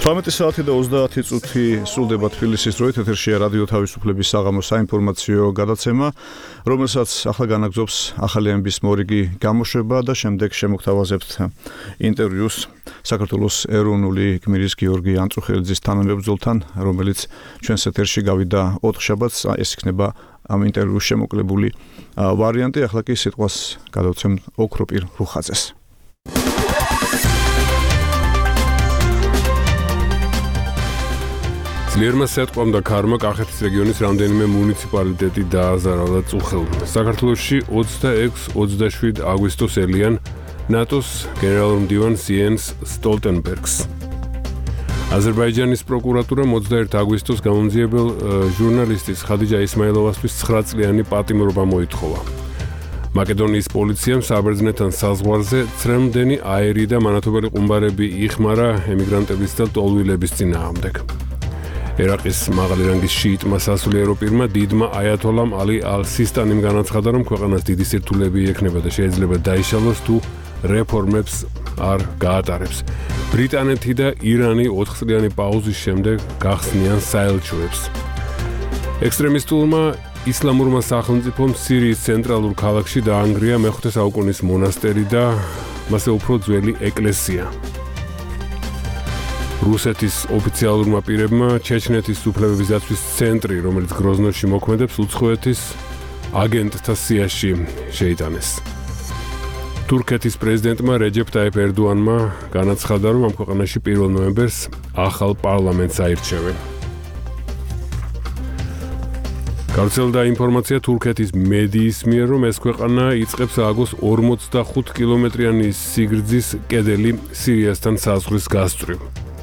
ოცდამეტი საათი და ოცდაათი წუთი სრულდება თბილისის დროით. ეთერშია რადიო თავისუფლების საღამოს საინფორმაციო გადაცემა, რომელსაც ახლა განაგზობს ახალი ამბის მორიგი გამოშვება და შემდეგ შემოგთავაზებთ ინტერვიუს საქართველოს ეროვნული გმირის გიორგი ანწუხელიძის თანამებრძოლთან, რომელიც ჩვენს ეთერში გავიდა ოთხშაბათს. ეს იქნება ამ ინტერვიუს შემოკლებული ვარიანტი. ახლა კი სიტყვას გადავცემ ოქროპირ რუხაძეს. ძლიერმა სიატყვამ და ქარმა კახეთის რეგიონის რამდენიმე მუნიციპალიტეტი დააზარალა წუხელთ. საქართველოში ოცდაექვსი ოცდაშვიდი აგვისტოს ელიან ნატოს გენერალურ მდივანს იენს სტოლტენბერგს. აზერბაიჯანის პროკურატურამ ოცდაერთი აგვისტოს გამომძიებელ ჟურნალისტის ხადიჯა ისმაილოვასთვის ცხრა წლიანი პატიმრობა მოითხოვა. მაკედონიის პოლიციამ საბერძნეთთან საზღვარზე ცრემლდენი აერი და მანათობელი ყუმბარები იხმარა ემიგრანტების და ტოლვილების წინააღმდეგ. ერაყის მაღალი რანგის შიიტმა სასულიერო პირმა დიდმა აიათოლამ ალი ალ-სისტანიმ განაცხადა, რომ ქვეყანას დიდი სირთულეები ექნება და შეიძლება დაიშალოს თუ რეფორმებს არ გაატარებს. ბრიტანეთი და ირანი ოთხწლიანი პაუზის შემდეგ გახსნიან საელჩოებს. ექსტრემისტულმა ისლამურმა სახელმწიფომ სირიის ცენტრალურ ქალაქში დაანგრია მეხუთე საუკუნის მონასტერი და მასზე უფრო ძველი ეკლესია. რუსეთის ოფიციალურმა პირებმა ჩეჩნეთის უფლებების დაცვის ცენტრი, რომელიც გროზნოში მოქმედებს, უცხოეთის აგენტთა სიაში შეიტანეს. თურქეთის პრეზიდენტმა რეჯეფ ტაიპ ერდოანმა განაცხადა, რომ ამ ქვეყანაში პირველ ნოემბერს ახალ პარლამენტს აირჩევენ. გავრცელდა ინფორმაცია თურქეთის მედიის მიერ, რომ ეს ქვეყანა იწყებს ააგოს ორმოცდახუთი კილომეტრიანი სიგრძის კედელი სირიასთან საზღვრის გასწვრივ.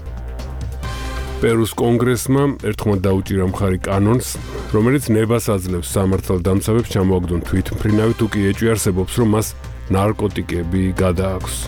პერუს კონგრესმა ერთხმად დაუჭირა მხარი კანონს, რომელიც ნებას აძლევს სამართალდამცავებს ჩამოაგდონ თვითმფრინავი, თუ კი ეჭვი არსებობს, რომ მას ნარკოტიკები გადააქვს.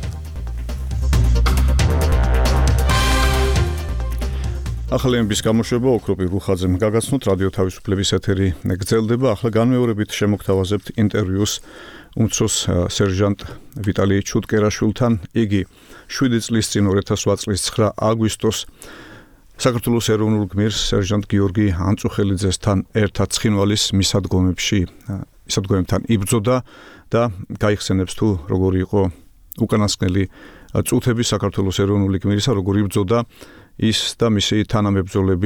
ახალი ამბის გამოშვება ოქროპირ რუხაძემ გაგაცნოთ. რადიო თავისუფლების ეთერი გრძელდება. ახლა განმეორებით შემოგთავაზებთ ინტერვიუს უმცროს სერჟანტ ვიტალი ჩუტკერაშვილთან. იგი შვიდი წლის წინ ორი ათას ოთხ წლის ცხრა აგვისტოს საქართველოს ეროვნულ გმირს სერჟანტ გიორგი ანწუხელიძესთან ერთად ცხინვალის მისადგომებში მისადგომებთან იბრძოდა და გაიხსენებს თუ როგორი იყო უკანასკნელი წუთები საქართველოს ეროვნული გმირისა, როგორი იბრძოდა ის და მისი თანამებრძოლები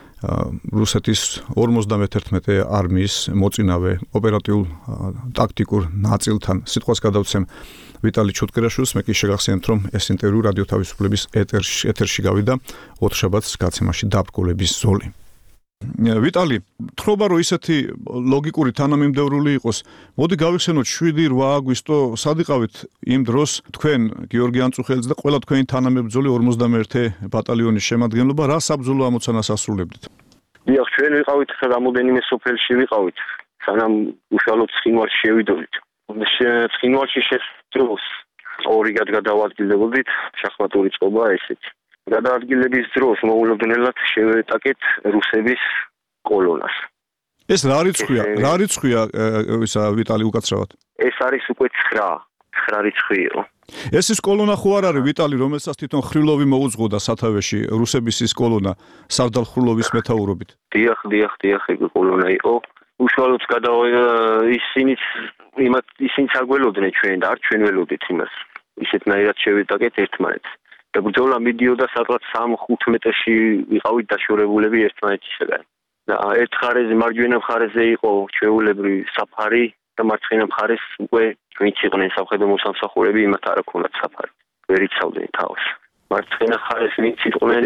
რუსეთის ორმოცდამეთერთმეტე არმიის მოწინავე ოპერატიულ ტაქტიკურ ნაწილთან. სიტყვას გადავცემ ვიტალი ჩუტკერაშვილს. მე კი შეგახსენებთ, რომ ეს ინტერვიუ რადიო თავისუფლების ეთერში, ეთერში გავიდა ოთხშაბათს გაცემაში დაბკოლების ზოლი. ვიტალი, თხრობა რომ ისეთი ლოგიკური თანამიმდევრული იყოს, მოდი გავიხსენოთ შვიდი რვა აგვისტო სად იყავით იმ დროს თქვენ გიორგი ანწუხელიძე და ყველა თქვენი თანამებრძოლი ორმოცდამეერთე ბატალიონის შემადგენლობა რა საბრძოლო ამოცანას ასრულებდით? დიახ, ჩვენ ვიყავით რამოდენიმე სოფელში ვიყავით, სანამ უშუალოდ ცხინვალში შევიდოდით. ცხინვალში შესდროს ორი გადავადგილდებოდით, შახმატური წყობა ესეთი. გადაადგილების დროს მოულოდნელად შევეტაკეთ რუსების კოლონას. ეს რა რიცხვია? რა რიცხვია ისა ვიტალი უკაცრავად? ეს არის უკვე ცხრა, ცხრა რიცხვი იყო. ეს ის კოლონა ხო არ არის ვიტალი, რომელსაც თვითონ ხრილოვი მოუძღოდა სათავეში, რუსების ის კოლონა სარდალ ხრილოვის მეთაურობით? დიახ, დიახ, დიახ, ეგ კოლონა იყო. უშუალოდ გადავა ისინი იმათ ისინი აგველოდნენ ჩვენ და არ ჩვენ ველოდით იმას. ისეთნაირად შევეტაკეთ ერთმანეთს. და ბრძოლა მიდიოდა სადღაც სამი-ხუთი მეტრში ვიყავით დაშორებულები ერთმანეთისაგან. და ერთ მხარეზე მარჯვენა მხარეზე იყო ჩვეულებრივი საფარი და მარცხენა მხარეს უკვე ვინც იყვნენ სამხედრო მოსამსახურები, იმათ არ ჰქონდათ საფარი. ვერ იცავდნენ თავს. მარცხენა მხარეს ვინც იყვნენ,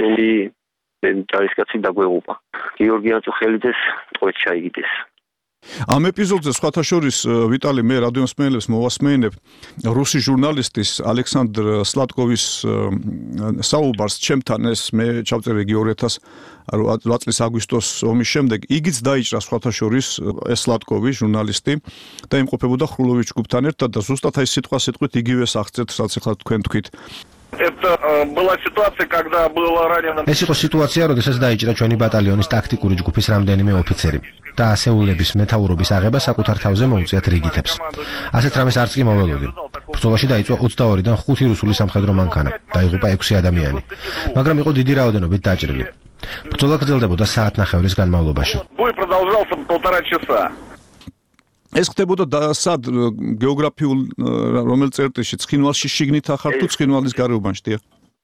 ჯარისკაცი დაგვეღუპა. გიორგი ანწუხელიძეს ტყვედ ჩაიგდეს. ამ ეპიზოდზე სხვათა შორის ვიტალი მე რადიომსმენელებს მოვასმენებ რუსი ჟურნალისტის ალექსანდრ სლატკოვის საუბარს ჩემთან. ეს მე ჩავწერე ორი ათას ოთხ წლის აგვისტოს ომის შემდეგ. იგიც დაიჭრა სხვათა შორის ეს სლატკოვი ჟურნალისტი და იმყოფებოდა ხრილოვის ჯგუფთან ერთად და ზუსტად აი სიტყვა სიტყვით იგივეს აღწერთ, რაც ახლა თქვენ თქვით. Это была ситуация, когда было ранено. ეს იყო სიტუაცია, როდესაც დაიჭრა ჩვენი ბატალიონის ტაქტიკური ჯგუფის რამდენიმე ოფიცერი და ასეულების მეთაურობის აღება საკუთარ თავზე მოუწიათ რიგითებს. ასეთ რამეს არც კი მოველოდი. ბრძოლაში დაიწყო ოცდაორიდან ხუთი რუსული სამხედრო მანქანა, დაიღუპა ექვსი ადამიანი, მაგრამ იყო დიდი რაოდენობით დაჭრილი. ბრძოლა გრძელდებოდა საათნახევრის განმავლობაში. Бой продолжался полтора часа. ეს ხდებოდა სად გეოგრაფიულ რომელ წერტილში ცხინვალში შიგნით ახარ თუ ცხინვალის გარეუბანში დიახ?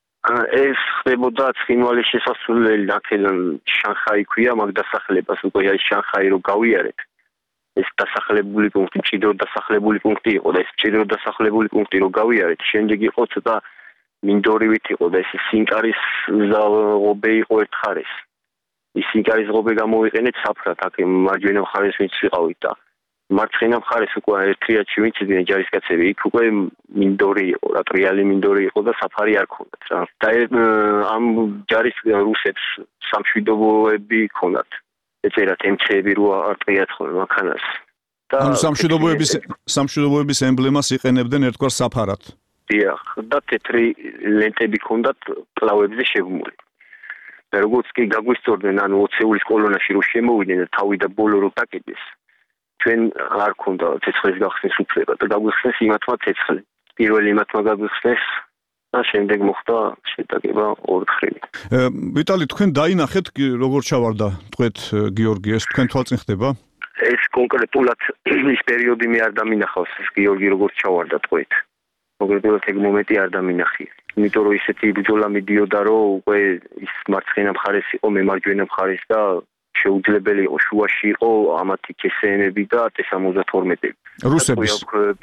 ეს ხდებოდა ცხინვალის შესასვლელი აქედან შანხაი ქვია მაგ დასახლებას უკვე აი შანხაი რო გავიარეთ. ეს დასახლებული პუნქტი ჭიდრო დასახლებული პუნქტი იყო და ეს ჭიდრო დასახლებული პუნქტი რო გავიარეთ შემდეგ იყო ცოტა მინდორივით იყო და ეს სინკარის ღობე იყო ერთხარეს. ის სინკარის ღობე გამოვიყენეთ საფრად აქ მარჯვენა მხარეს ვინც ვიყავით და მარცხენა მხარეს უკვე ერთიათში ვინც იდნენ ჯარისკაცები იქ უკვე მინდორი იყო რა ტრიალი მინდორი იყო და საფარი არ ქონდათ რა და ამ ჯარის რუსებს სამშვიდობოები ქონდათ ეწერათ ემცები რო არტყიათ ხოლმე მანქანას და ანუ სამშვიდობოების სამშვიდობოების ემბლემას იყენებდნენ ერთგვარ საფარად დიახ და თეთრი ლენტები ქონდათ კლავებზე შეგმული და როგორც კი გაგვისწორდნენ ანუ ოცეულის კოლონაში რო შემოვიდნენ და თავი და ბოლო რო დაკიდეს ჩვენ არ ქონდა ცეცხლის გახსნის უფლება და გაგვიხსნეს იმათმა ცეცხლი. პირველი იმათმა გაგვიხსნეს და შემდეგ მოხდა შეტაკება ორთხრივი. ვიტალი, თქვენ დაინახეთ როგორ ჩავარდა ტყვეთ გიორგი, ეს თქვენ თვალწინ ხდება? ეს კონკრეტულად ის პერიოდი მე არ დამინახავს, ეს გიორგი როგორ ჩავარდა ტყვეთ. კონკრეტულად ეგ მომენტი არ დამინახი. იმიტომ რომ ისეთი ბრძოლა მიდიოდა, რომ უკვე ის მარცხენა მხარეს იყო, მე მარჯვენა მხარეს და შეუძლებელი იყო შუაში იყო ამათი კესეენები და ტესამოცდათორმეტები. რუსების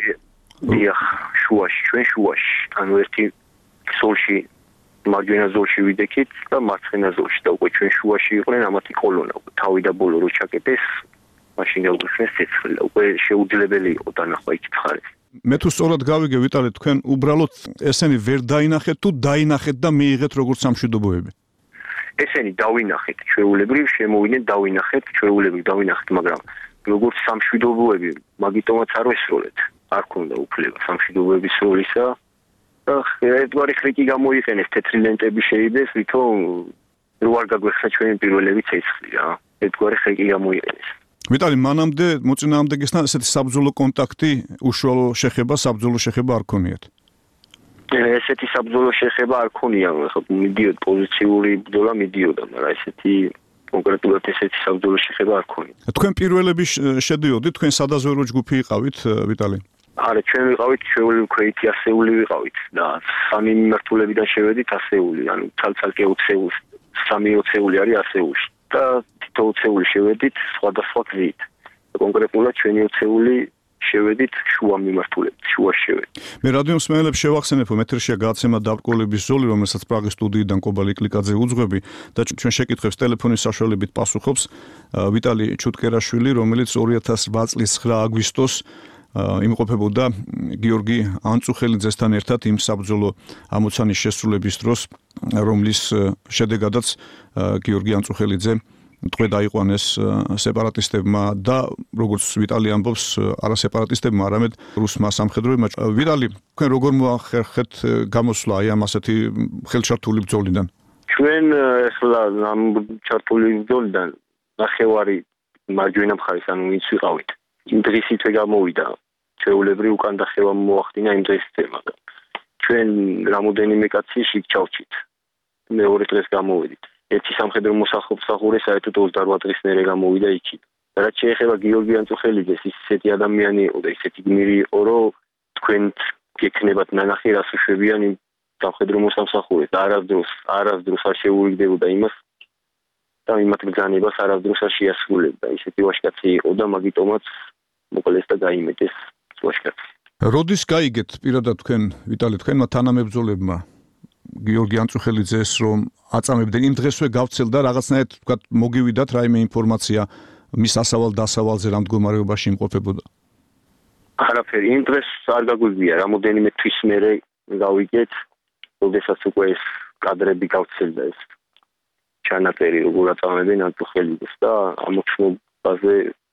დიახ, შუაში, ჩვენ შუაში. ანუ ერთი ზოლში მარჯვენა ზოლში ვიდექით და მარცხენა ზოლში და უკვე ჩვენ შუაში იყვნენ ამათი კოლონა. თავი და ბოლო რო ჩაკეტეს, მაშინ გაგვიხსნეს ცეცხლი. უკვე შეუძლებელი იყო დანახვა იქ მხარეს. მე თუ სწორად გავიგე ვიტალი, თქვენ უბრალოდ ესენი ვერ დაინახეთ თუ დაინახეთ და მიიღეთ როგორც სამშვიდობოები? ესენი დავინახეთ ჩვეულებრივ შემოვიდნენ დავინახეთ ჩვეულებრივ დავინახეთ მაგრამ როგორც სამშვიდობოები მაგიტომაც არ ვესროლეთ არ ქონდა უფლება სამშვიდობოების როლისა და ერთგვარი ხრიკი გამოიყენეს თეთრი ლენტები შეიდეს ვითომ რო არ გაგვეხსნა ჩვენი პირველები ცეცხლი რა ერთგვარი ხრიკი გამოიყენეს ვიტალი მანამდე მოწინააღმდეგესთან ესეთი საბრძოლო კონტაქტი უშუალო შეხება საბრძოლო შეხება არ ქონიათ ესეთი საბრძოლო შეხება არ ქონია, ხო, მიდიოდა პოზიციური ბრძოლა მიდიოდა, მაგრამ ესეთი კონკრეტულად ესეთი საბრძოლო შეხება არ ქონია. თქვენ პირველები შედიოდით, თქვენ სადაზვერო ჯგუფი იყავით, ვიტალი? არა, ჩვენ ვიყავით ჩვეული ქვეითი ასეული ვიყავით და სამი მიმართულებიდან შევედით ასეული, ანუ ცალ-ცალკე ოცეული, სამი ოცეული არის ასეულში და თითო ოცეული შევედით სხვადასხვა გზით. კონკრეტულად ჩვენი ოცეული შევედით შუა მიმართულებით, შუა შევედით. მე რადიო მსმენელებს შევახსენებ, რომ ეთერშია გადაცემა დაბრკოლების ზოლი, რომელსაც პრაღის სტუდიიდან კობალი კლიკაძე უძღვები და ჩვენ შეკითხვებს ტელეფონის საშუალებით პასუხობს ვიტალი ჩუტკერაშვილი, რომელიც ორი ათას რვა წლის ცხრა აგვისტოს იმყოფებოდა გიორგი ანწუხელიძესთან ერთად იმ საბრძოლო ამოცანის შესრულების დროს, რომლის შედეგადაც გიორგი ანწუხელიძე ტყვე დაიყვანეს სეპარატისტებმა და როგორც ვიტალი ამბობს, არა სეპარატისტებმა, არამედ რუსმა სამხედროებმა. ვიტალი, თქვენ როგორ მოახერხეთ გამოსვლა აი ამ ასეთი ხელჩართული ბრძოლიდან? ჩვენ ახლა ამ ჩართული ბრძოლიდან ნახევარი მარჯვენა მხარეს, ანუ ვინც ვიყავით. იმ დღისითვე გამოვიდა. ჩვეულებრივ უკან დახევა მოახდინა იმ დღისითვე, მაგრამ ჩვენ რამოდენიმე კაცი შიგ ჩავჭით. მეორე დღეს გამოვედით. ერთი სამხედრო მოსახურე საერთოდ ოცდარვა დღის მერე გამოვიდა იქით. რაც შეეხება გიორგი ანწუხელიძეს, ის ისეთი ადამიანი იყო და ისეთი გმირი იყო, რომ თქვენ გექნებათ ნანახი რას უშვებიან იმ სამხედრო მოსამსახურეს და არასდროს, არასდროს არ შეურიგდებოდა იმას და იმათ ბრძანებას არასდროს არ შეასრულებდა. ისეთი ვაჟკაცი იყო და მაგიტომაც მოკლეს და გაიმეტეს ვაჟკაცი. როდის გაიგეთ პირადად თქვენ, ვიტალი, თქვენმა თანამებრძოლებმა გიორგი ანწუხელიძეს რომ აწამებდნენ იმ დღესვე გავცელდა რაღაცნაირად ვთქვათ მოგივიდათ რაიმე ინფორმაცია მის ასავალ დასავალზე რამ მდგომარეობაში იმყოფებოდა არაფერი იმ დღეს არ გაგვიგია რამოდენიმე თვის მერე გავიგეთ როდესაც უკვე ეს კადრები გავცელდა ეს ჩანაწერი როგორ აწამებენ ანწუხელიძეს და ამოჩნობაზე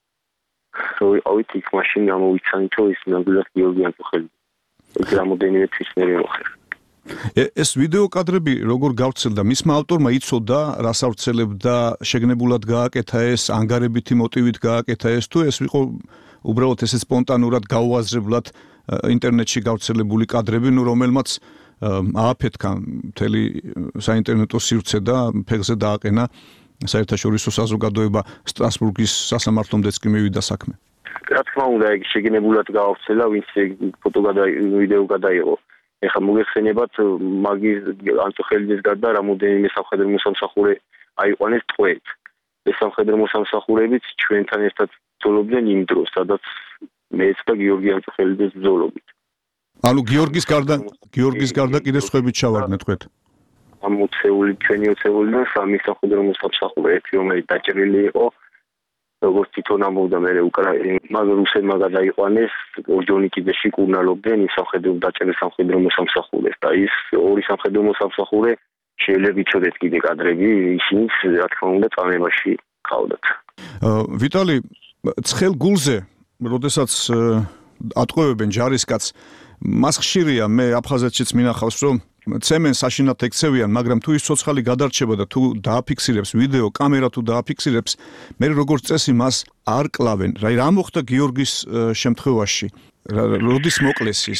რო ვიყავით იქ მაშინ გამოვიცანით რომ ის ნამდვილად გიორგი ანწუხელიძე ეს რამოდენიმე თვის მერე მოხერხდა ეს ვიდეო კადრები როგორ გავრცელდა? მისმა ავტორმა იცოდა, რას ავრცელებდა, შეგნებულად გააკეთა ეს, ანგარებითი მოტივით გააკეთა ეს, თუ ეს იყო უბრალოდ ესე სპონტანურად გაუაზრებლად ინტერნეტში გავრცელებული კადრები, ნუ რომელმაც ააფეთქა მთელი საინტერნეტო სივრცე და ფეხზე დააყენა საერთაშორისო საზოგადოება სტრასბურგის სასამართლომდეც კი მივიდა საქმე. რა თქმა უნდა, ეგ შეგნებულად გაავრცელა, ვინც ფოტო გადა ვიდეო გადაიღო. ეხლა მოგეხსენებათ მაგის ანტოხელიძის გარდა რამოდენიმე სამხედრო მოსამსახურე აიყვანეს ტყვეით. ეს სამხედრო მოსამსახურებიც ჩვენთან ერთად ბრძოლობდნენ იმ დროს, სადაც მეც და გიორგი ანტოხელიძეს ბრძოლობით. ანუ გიორგის გარდა გიორგის გარდა კიდე სხვები ჩავარდნენ თქვენ. ამ უცეული ჩვენი უცეული და სამი სამხედრო მოსამსახურე ერთი რომელიც დაჭრილი იყო. როგორც თვითონ ამბობდა მე უკრაინა მაგ რუსებმა გადაიყვანეს ორჯონიკიძეში კურნალობდნენ იმ სამხედრო დაჭერილ სამხედრო მოსამსახურეს და ის ორი სამხედრო მოსამსახურე შეიძლება იცოდეთ კიდე კადრები ისინიც რა თქმა უნდა წამებაში ყავდათ. ვიტალი ცხელ გულზე როდესაც ატყვევებენ ჯარისკაცს მას ხშირია მე აფხაზეთშიც მინახავს რომ ცემენ საშინათ ექცევიან, მაგრამ თუ ის ცოცხალი გადარჩება და თუ დააფიქსირებს ვიდეო, კამერა თუ დააფიქსირებს, მე როგორც წესი მას არ კლავენ. რა მოხდა გიორგის შემთხვევაში? როდის მოკლეს ის?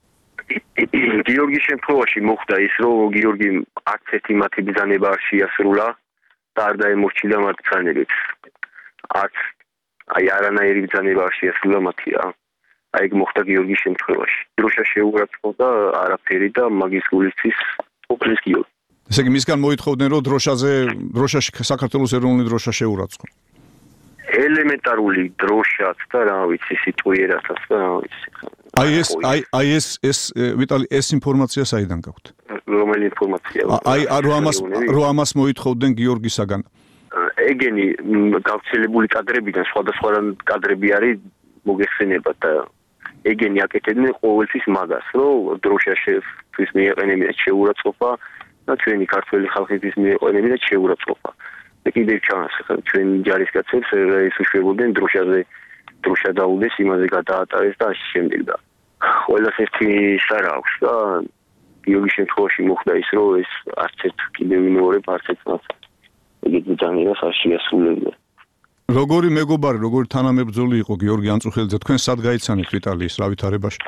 გიორგის შემთხვევაში მოხდა ის, რომ გიორგი არც ერთი მათი ბრძანება არ შეასრულა და არ დაემორჩილა მათ ბრძანებით. არც აი არანაირი ბრძანება არ შეასრულა მათია. აი ეგ მოხდა გიორგის შემთხვევაში. დროშა შეურაცხყოფა არაფერი და მაგის გულისთვის ყოფილის გიორგი. ესე იგი მისგან მოითხოვდნენ რომ დროშაზე დროშაში საქართველოს ეროვნული დროშა შეურაცხო. ელემენტარული დროშაც და რა ვიცი სიტყვიერათაც და რა ვიცი. აი ეს აი აი ეს ეს ვიტალი ეს ინფორმაცია საიდან გაქვთ? რომელი ინფორმაცია? აი რო ამას რო ამას მოითხოვდნენ გიორგისაგან. ეგენი გავრცელებული კადრებიდან სხვადასხვა კადრები არის მოგეხსენებათ და ეგენი აკეთებდნენ ყოველთვის მაგას, რომ დროშაშთვის მიეყენებინათ შეურაცხყოფა და ჩვენი ქართველი ხალხისთვის მიეყენებინათ შეურაცხყოფა. და კიდევ ჩანს, ჩვენ ჯარისკაცებს ეს უშვებოდნენ დროშაზე, დროშა დაუდეს, იმაზე გადაატარეს და ასე შემდეგ და ყველას ერთი სარა აქვს და გიორგის შემთხვევაში მოხდა ის, რომ ეს არც ერთ კიდევ ვინმე არც ერთ მას ეგეთ ბრძანებას არ შეასრულებდა. როგორი მეგობარი, როგორი თანამებრძოლი იყო გიორგი ანწუხელიძე, თქვენ სად გაიცანით ვიტალიის რა ვითარებაში?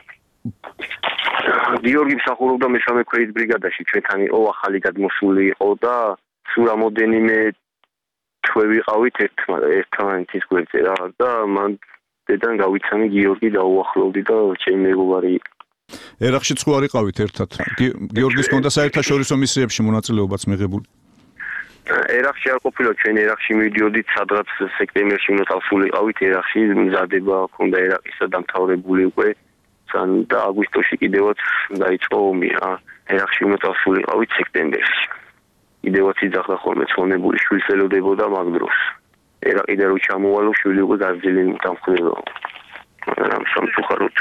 გიორგი მსახურობდა მესამე ქვეით ბრიგადაში, ჩვენთან იყო ახალი გადმოსული იყო და სულ რამოდენიმე თვე ვიყავით ერთმანეთის გვერდზე რა და მან დედან გავიცანი გიორგი დაუახლოვდი და ჩემი მეგობარი იყო. ერახშიც ხო არ იყავით ერთად? გიორგის ჰქონდა საერთაშორისო მისიებში მონაწილეობაც მიღებული? ერახში არ ყოფილა, ჩვენ ერახში მივიდიოდით, სადღაც სექტემბერში უნდა წავსულიყავით ერახში, მზადება ჰქონდა ერაყისა დამთავრებული უკვე, და აგვისტოში კიდევაც დაიწყო ომი რა. ერახში უნდა წავსულიყავით სექტემბერში. კიდევაც იძახდა ხოლმე ცხონებული შვილს ელოდებოდა მაგ დროს. ერაყიდან რო ჩამოვალო, შვილი უკვე გაზრდილი დამხვდება. მაგრამ სამწუხაროდ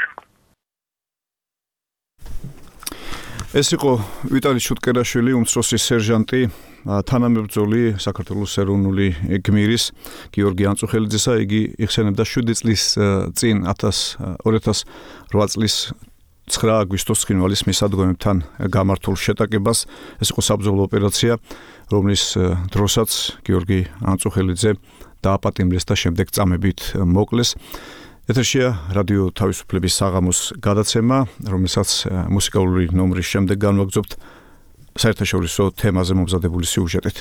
ეს იყო ვიტალი შუტკერაშვილი, უმცროსი სერჟანტი, თანამებრძოლი საქართველოს ეროვნული გმირის გიორგი ანწუხელიძესა. იგი იხსენებდა შვიდი წლის წინ ორი ათას რვა წლის ცხრა აგვისტოს ცხინვალის მისადგომებთან გამართულ შეტაკებას. ეს იყო საბრძოლო ოპერაცია, რომლის დროსაც გიორგი ანწუხელიძე დააპატიმრეს და შემდეგ წამებით მოკლეს. ეთერშია რადიო თავისუფლების საღამოს გადაცემა, რომელსაც მუსიკალური ნომრის შემდეგ განვაგრძობთ საერთაშორისო თემაზე მომზადებული სიუჟეტით.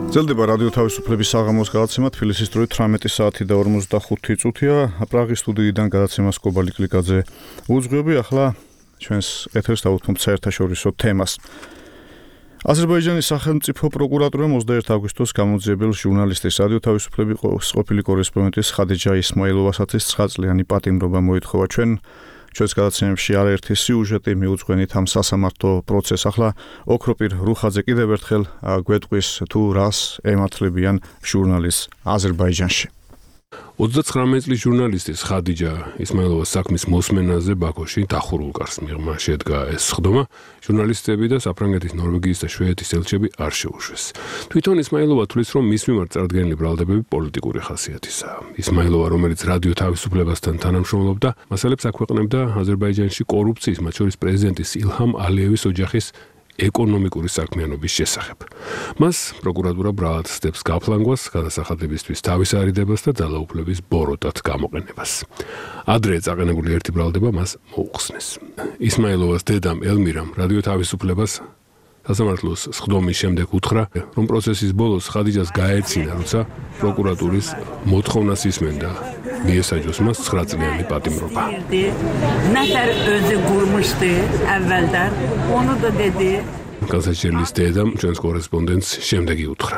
ძლდება რადიო თავისუფლების საღამოს გადაცემა თბილისის დროით თვრამეტი საათი და ორმოცდახუთი წუთია. პრაღის სტუდიიდან გადაცემას კობალი კლიკაძე უძღვები. ახლა ჩვენს ეთერს დავუთმობთ საერთაშორისო თემას. აზერბაიჯანის სახელმწიფო პროკურატურამ ოცდაერთი აგვისტოს გამოძიებელ ჟურნალისტის რადიო თავისუფლების ყოფილი კორესპონდენტის ხადიჯა ისმაილოვასაც ცხრა წლიანი პატიმრობა მოითხოვა. ჩვენ ჩვენს გადაცემებში არაერთი სიუჟეტი მიუძღვენით ამ სასამართლო პროცესს. ახლა ოქროპირ რუხაძე კიდევ ერთხელ გვეტყვის თუ რას ემართლებიან ჟურნალისტს აზერბაიჯანში. ოცდაცხრამეტი წლის ჟურნალისტის ხადიჯა ისმაილოვას საქმის მოსმენაზე ბაქოში დახურულ კარს მიღმა შედგა ეს სხდომა. ჟურნალისტები და საფრანგეთის, ნორვეგიის და შვედეთის ელჩები არ შეუშვეს. თვითონ ისმაილოვა თვლის, რომ მის მიმართ წარდგენილი ბრალდებები პოლიტიკური ხასიათისაა. ისმაილოვა, რომელიც რადიო თავისუფლებასთან თანამშრომლობდა, მასალებს აქვეყნებდა აზერბაიჯანში კორუფციის, მათ შორის პრეზიდენტის ილჰამ ალიევის ოჯახის ეკონომიკური საქმიანობის შესახებ. მას პროკურატურა ბრალად სდებს გაფლანგვას, გადასახადებისთვის თავის არიდებას და ძალაუფლების ბოროტად გამოყენებას. ადრე წაყენებული ერთი ბრალდება მას მოუხსნეს. ისმაილოვას დედამ ელმირამ რადიო თავისუფლებას სასამართლოს სხდომის შემდეგ უთხრა, რომ პროცესის ბოლოს ხადიჯას გაერცინა, როცა პროკურატურის მოთხოვნას ისმენდა. მიესაჯოს მას ცხრა წლიანი პატიმრობა. Nəfər özü qurmuşdu əvvəldən. Onu da dedi. განსაჩერლის დედამ ჩვენს კორესპონდენტს შემდეგი უთხრა.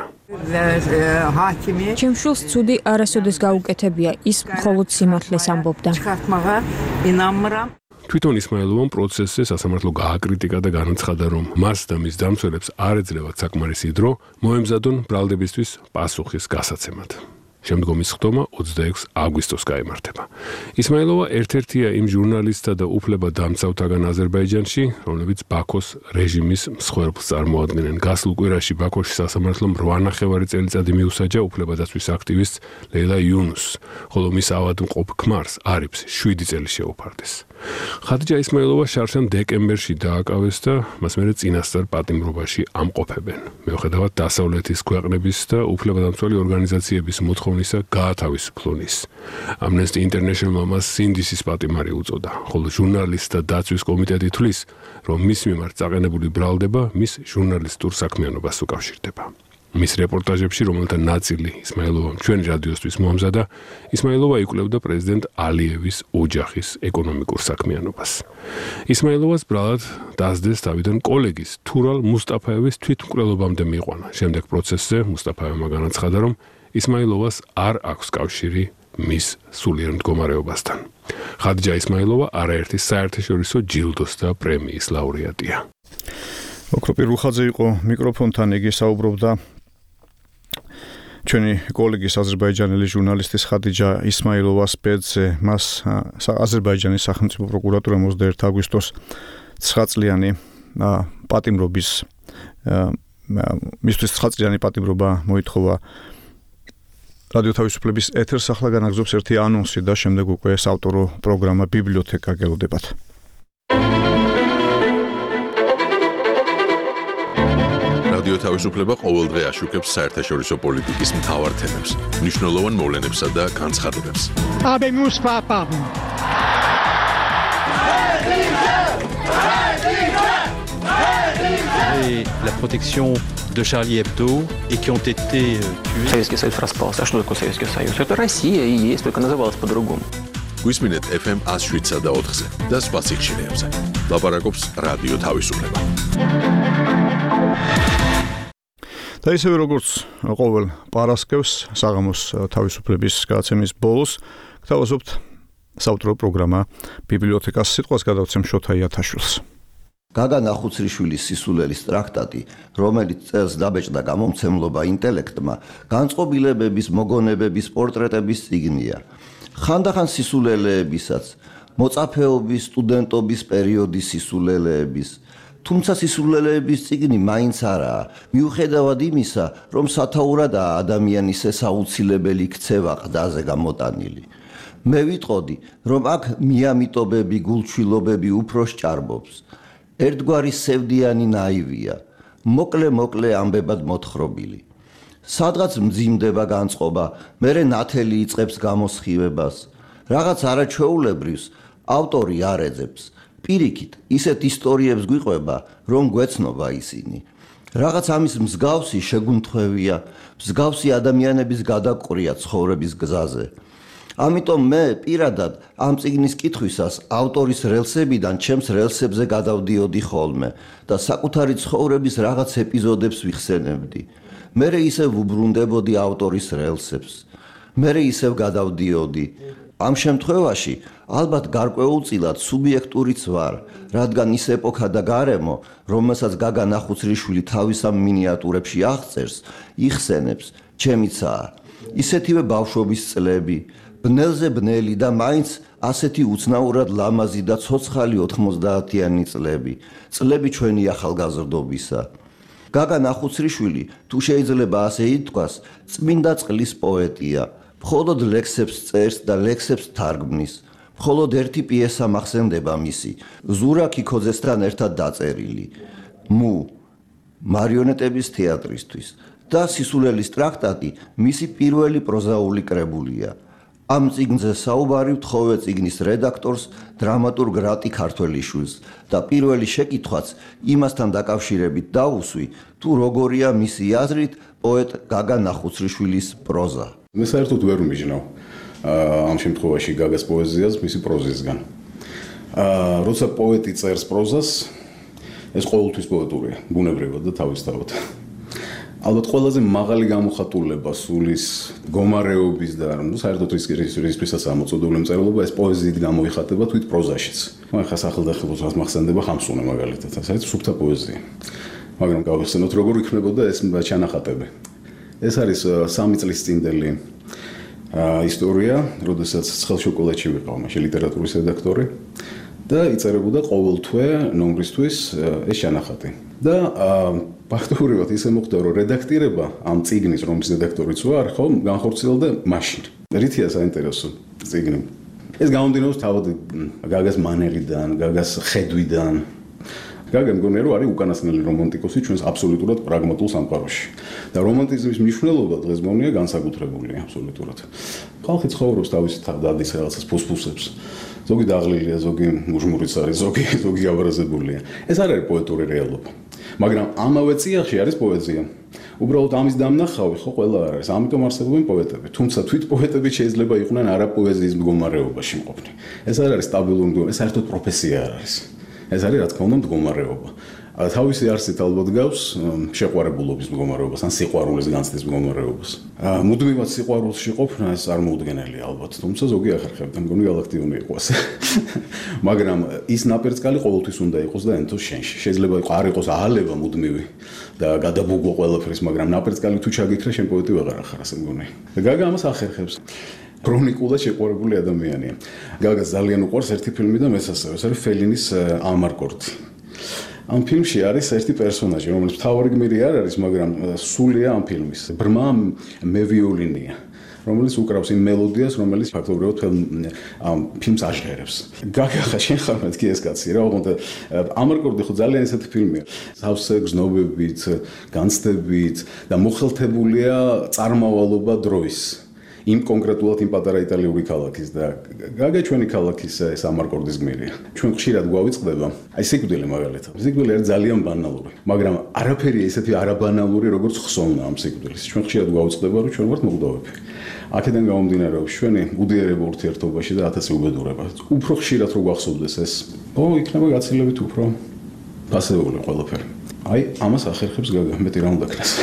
Ჩემ შულს ცუდი არასოდეს გაუკეთებია, ის მხოლოდ სიმართლეს ამბობდა. თვითონ ისმაილოვამ პროცესზე სასამართლო გააკრიტიკა და განაცხადა, რომ მას და მის დამცველებს არ ეძლევათ საკმარისი დრო მოემზადონ ბრალდებისთვის პასუხის გასაცემად. შემდგომი სხდომა ოცდაექვსი აგვისტოს გაიმართება. ისმაილოვა ერთ-ერთია იმ ჟურნალისტთა და უფლებადამცავთაგან აზერბაიჯანში, რომლებიც ბაქოს რეჟიმის მსხვერპლს წარმოადგენენ. გასულ კვირაში ბაქოში სასამართლომ რვა ნახევარი წელიწადი მიუსაჯა უფლებადაცვის აქტივისტს ლეილა იუნუსს, ხოლო მის ავადმყოფ ქმარს არიფს შვიდი წელი შეუფარდეს. ხადიჯა ისმაილოვა შარშან დეკემბერში დააკავეს და მას მერე წინასწარ პატიმრობაში ამყოფებენ. მიუხედავად დასავლეთის ქვეყნების და უფლებადამცველი ორგანიზაციების მოთხოვნისა გაათავისუფლონ ის. Amnesty International-მა მას სინდისის პატიმარი უწოდა, ხოლო ჟურნალისტთა დაცვის კომიტეტი თვლის, რომ მის მიმართ წაყენებული ბრალდება მის ჟურნალისტურ საქმიანობას უკავშირდება. მის რეპორტაჟებში, რომელთა ნაწილი ისმაილოვამ ჩვენი რადიოსთვის მოამზადა, ისმაილოვა იკვლევდა პრეზიდენტ ალიევის ოჯახის ეკონომიკურ საქმიანობას. ისმაილოვას ბრალად დასდეს თავიდან კოლეგის თურალ მუსტაფაევის თვითმკვლელობამდე მიიყვანა. შემდეგ პროცესზე მუსტაფაევმა განაცხადა, რომ ისმაილოვას არ აქვს კავშირი მის სულიერ მდგომარეობასთან. ხადიჯა ისმაილოვა არაერთი საერთაშორისო ჯილდოს და პრემიის ლაურეატია. ოქროპირ რუხაძე იყო მიკროფონთან, იგი საუბრობდა ჩვენი კოლეგის აზერბაიჯანელი ჟურნალისტის ხადიჯა ისმაილოვას ბედზე. მას აზერბაიჯანის სახელმწიფო პროკურატურამ ოცდაერთი აგვისტოს ცხრა წლიანი პატიმრობის მისთვის ცხრა წლიანი პატიმრობა მოითხოვა. რადიო თავისუფლების ეთერს ახლა განაგზობს ერთი ანონსი და შემდეგ უკვე საავტორო პროგრამა ბიბლიოთეკა გელოდებათ. რადიო თავისუფლება ყოველდღე აშუქებს საერთაშორისო პოლიტიკის მთავარ თემებს, მნიშვნელოვან მოვლენებსა და განცხადებებს. Habemos papam. Et la protection de Charlie Hebdo et qui ont été tués. Советский Союз распался. А что такое Советский Союз? Это Россия и есть, только называлась по-другому. გვისმინეთ эф эм one oh seven და ოთხზე და სხვა სიხშირეებზე. ლაპარაკობს რადიო თავისუფლება. და ისევე როგორც ყოველ პარასკევს საღამოს თავისუფლების გადაცემის ბოლოს გთავაზობთ საავტორო პროგრამა ბიბლიოთეკას. სიტყვას გადავცემ შოთა იათაშვილს. გაგან ახუცრიშვილის სისულელის ტრაქტატი, რომელიც წელს დაბეჭდა გამომცემლობა ინტელექტმა, განწყობილებების, მოგონებების, პორტრეტების წიგნია. ხანდახან სისულელეებისაც, მოწაფეობის, სტუდენტობის პერიოდის სისულელეების, თუმცა სისულელეების წიგნი მაინც არაა, მიუხედავად იმისა, რომ სათაურადაა ადამიანის ეს აუცილებელი ქცევა ყდაზე გამოტანილი. მე ვიტყოდი, რომ აქ მიამიტობები, გულჩვილობები უფრო სჭარბობს. ერთგვარი სევდიანი ნაივია, მოკლე-მოკლე ამბებად მოთხრობილი. სადღაც მძიმდება განწყობა, მერე ნათელი იწყებს გამოსხივებას. რაღაც არაჩვეულებრივს ავტორი არ ეძებს. პირიქით, ისეთ ისტორიებს გვიყვება, რომ გვეცნობა ისინი. რაღაც ამის მსგავსი შეგუნთქვევია, მსგავსი ადამიანების გადაყრია ცხოვრების გზაზე. ამიტომ მე პირადად ამ წიგნის კითხვისას ავტორის რელსებიდან ჩემს რელსებზე გადავდიოდი ხოლმე და საკუთარი ცხოვრების რაღაც ეპიზოდებს ვიხსენებდი. მე ისევ ვუბრუნდებოდი ავტორის რელსებს. მე ისევ გადავდიოდი. ამ შემთხვევაში ალბათ გარკვეულწილად სუბიექტურიც ვარ, რადგან ის ეპოქა და გარემო, რომელსაც გაგა ნახუცრიშვილი თავის ამ მინიატურებში აღწერს, იხსენებს, ჩემიცაა. ისეთივე ბავშვობის წლები, ბნელზე ბნელი და მაინც ასეთი უცნაურად ლამაზი და ცოცხალი ოთხმოცდაათიანი წლები, წლები ჩვენი ახალგაზრდობისა. გაგა ნახუცრიშვილი, თუ შეიძლება ასე ითქვას, წმინდა წყლის პოეტია. მხოლოდ ლექსებს წერს და ლექსებს თარგმნის. მხოლოდ ერთი პიესა მახსენდება მისი, ზურა ქიქოძესთან ერთად დაწერილი. მუ მარიონეტების თეატრისთვის და სისულელის ტრაქტატი მისი პირველი პროზაული კრებულია. ამ წიგნზე საუბარი ვთხოვე წიგნის რედაქტორს, დრამატურგ რატი ქართველიშვილს და პირველი შეკითხვაც იმასთან დაკავშირებით დავუსვი, თუ როგორია მისი აზრით პოეტ გაგა ნახუცრიშვილის პროზა. მე საერთოდ ვერ ვმიჯნავ ამ შემთხვევაში გაგას პოეზიას მისი პროზისგან. როცა პოეტი წერს პროზას, ეს ყოველთვის პოეტურია, ბუნებრივად და თავისთავად. ალბათ ყველაზე მაღალი გამოხატულება სულის მდგომარეობის და ნუ საერთოდ რისთვისაც ამოწოდებული მწერლობა ეს პოეზიით გამოიხატება თვით პროზაშიც. ახლა სახელდახელოს რაც მახსენდება ხამსუნე მაგალითად, საერთოდ სუფთა პოეზია. მაგრამ გავიხსენოთ როგორ იქნებოდა ეს ჩანახატები. ეს არის სამი წლის წინდელი ისტორია, როდესაც ცხელშოკოლადში ვიყავ მაშინ ლიტერატურის რედაქტორი და იწერებოდა ყოველთვე ნომრისთვის ეს ჩანახატი. და ფაქტობრივად ისე მოხდა, რომ რედაქტირება ამ წიგნის, რომლის რედაქტორიც ვარ, ხო, განხორციელდა მაშინ. რითია საინტერესო წიგნი? ეს გამომდინარეობს თავად გაგას მანერიდან, გაგას ხედვიდან. გაგა მგონია, რომ არის უკანასკნელი რომანტიკოსი ჩვენს აბსოლუტურად პრაგმატულ სამყაროში. და რომანტიზმის მნიშვნელობა დღეს მგონია განსაკუთრებულია აბსოლუტურად. ხალხი ცხოვრობს თავის დადის რაღაცას ფუსფუსებს. ზოგი დაღლილია, ზოგი მუჟმურიც არის, ზოგი ზოგი გაბრაზებულია. ეს არ არის პოეტური რეალობა. მაგრამ ამავე წიაღში არის პოეზია. უბრალოდ ამის დამნახავი ხო ყველა არ არის. ამიტომ არსებობენ პოეტები. თუმცა თვით პოეტები შეიძლება იყვნენ არაპოეზიის მდგომარეობაში მყოფნი. ეს არ არის სტაბილური მდგომარეობა, ეს საერთოდ პროფესია არ არის. ეს არის რა თქმა უნდა მდგომარეობა. თავისი არსით ალბათ გავს შეყვარებულობის მდგომარეობას ან სიყვარულის განცდის მდგომარეობას. მუდმივად სიყვარულში ყოფნა ეს არ მოუდგენელია ალბათ, თუმცა ზოგი ახერხებდა, მგონი გალაქტიონი იყო ასე. მაგრამ ის ნაპერწკალი ყოველთვის უნდა იყოს და ენთოს შენში. შეიძლება იყო არ იყოს აალება მუდმივი და გადაბუგო ყველაფრის, მაგრამ ნაპერწკალი თუ ჩაგიქრა შენ პოეტი ვეღარ ახარ ასე მგონი. და გაგა ამას ახერხებს. ქრონიკულად შეყვარებული ადამიანია. გაგას ძალიან უყვარს ერთი ფილმი და მესასე, ეს არის ფელინის ამარკორტი. ამ ფილმში არის ერთი პერსონაჟი, რომელიც მთავარი გმირი არ არის, მაგრამ სულია ამ ფილმის. ბრმა მევიოლინია, რომელიც უკრავს იმ მელოდიას, რომელიც ფაქტობრივად ამ ფილმს აჟღერებს. გაგა ხა შენ ხარ მეთქი ეს კაცი რა, ოღონდ ამარკორტი ხო ძალიან ესეთი ფილმია. სავსე გზნობებით, განცდებით და მოხელთებულია წარმავალობა დროის. იმ კონკრეტულად იმ პატარა იტალიური ქალაქის და გაგა ჩვენი ქალაქის ეს ამარკორტის გმირია. ჩვენ ხშირად გვავიწყდება, აი სიკვდილი მაგალითად. სიკვდილი არის ძალიან ბანალური, მაგრამ არაფერი ესეთი არაბანალური როგორც ხსოვნა ამ სიკვდილის. ჩვენ ხშირად გვავიწყდება, რომ ჩვენ ვართ მოგდავები. აქედან გამომდინარეობს ჩვენი უდიერება ურთიერთობაში და ათასი უბედურება. უფრო ხშირად რო გვახსოვდეს ეს, ო იქნება გაცილებით უფრო პასიური ყველაფერი. აი ამას ახერხებს გაგა, მეტი რა უნდა ქნას.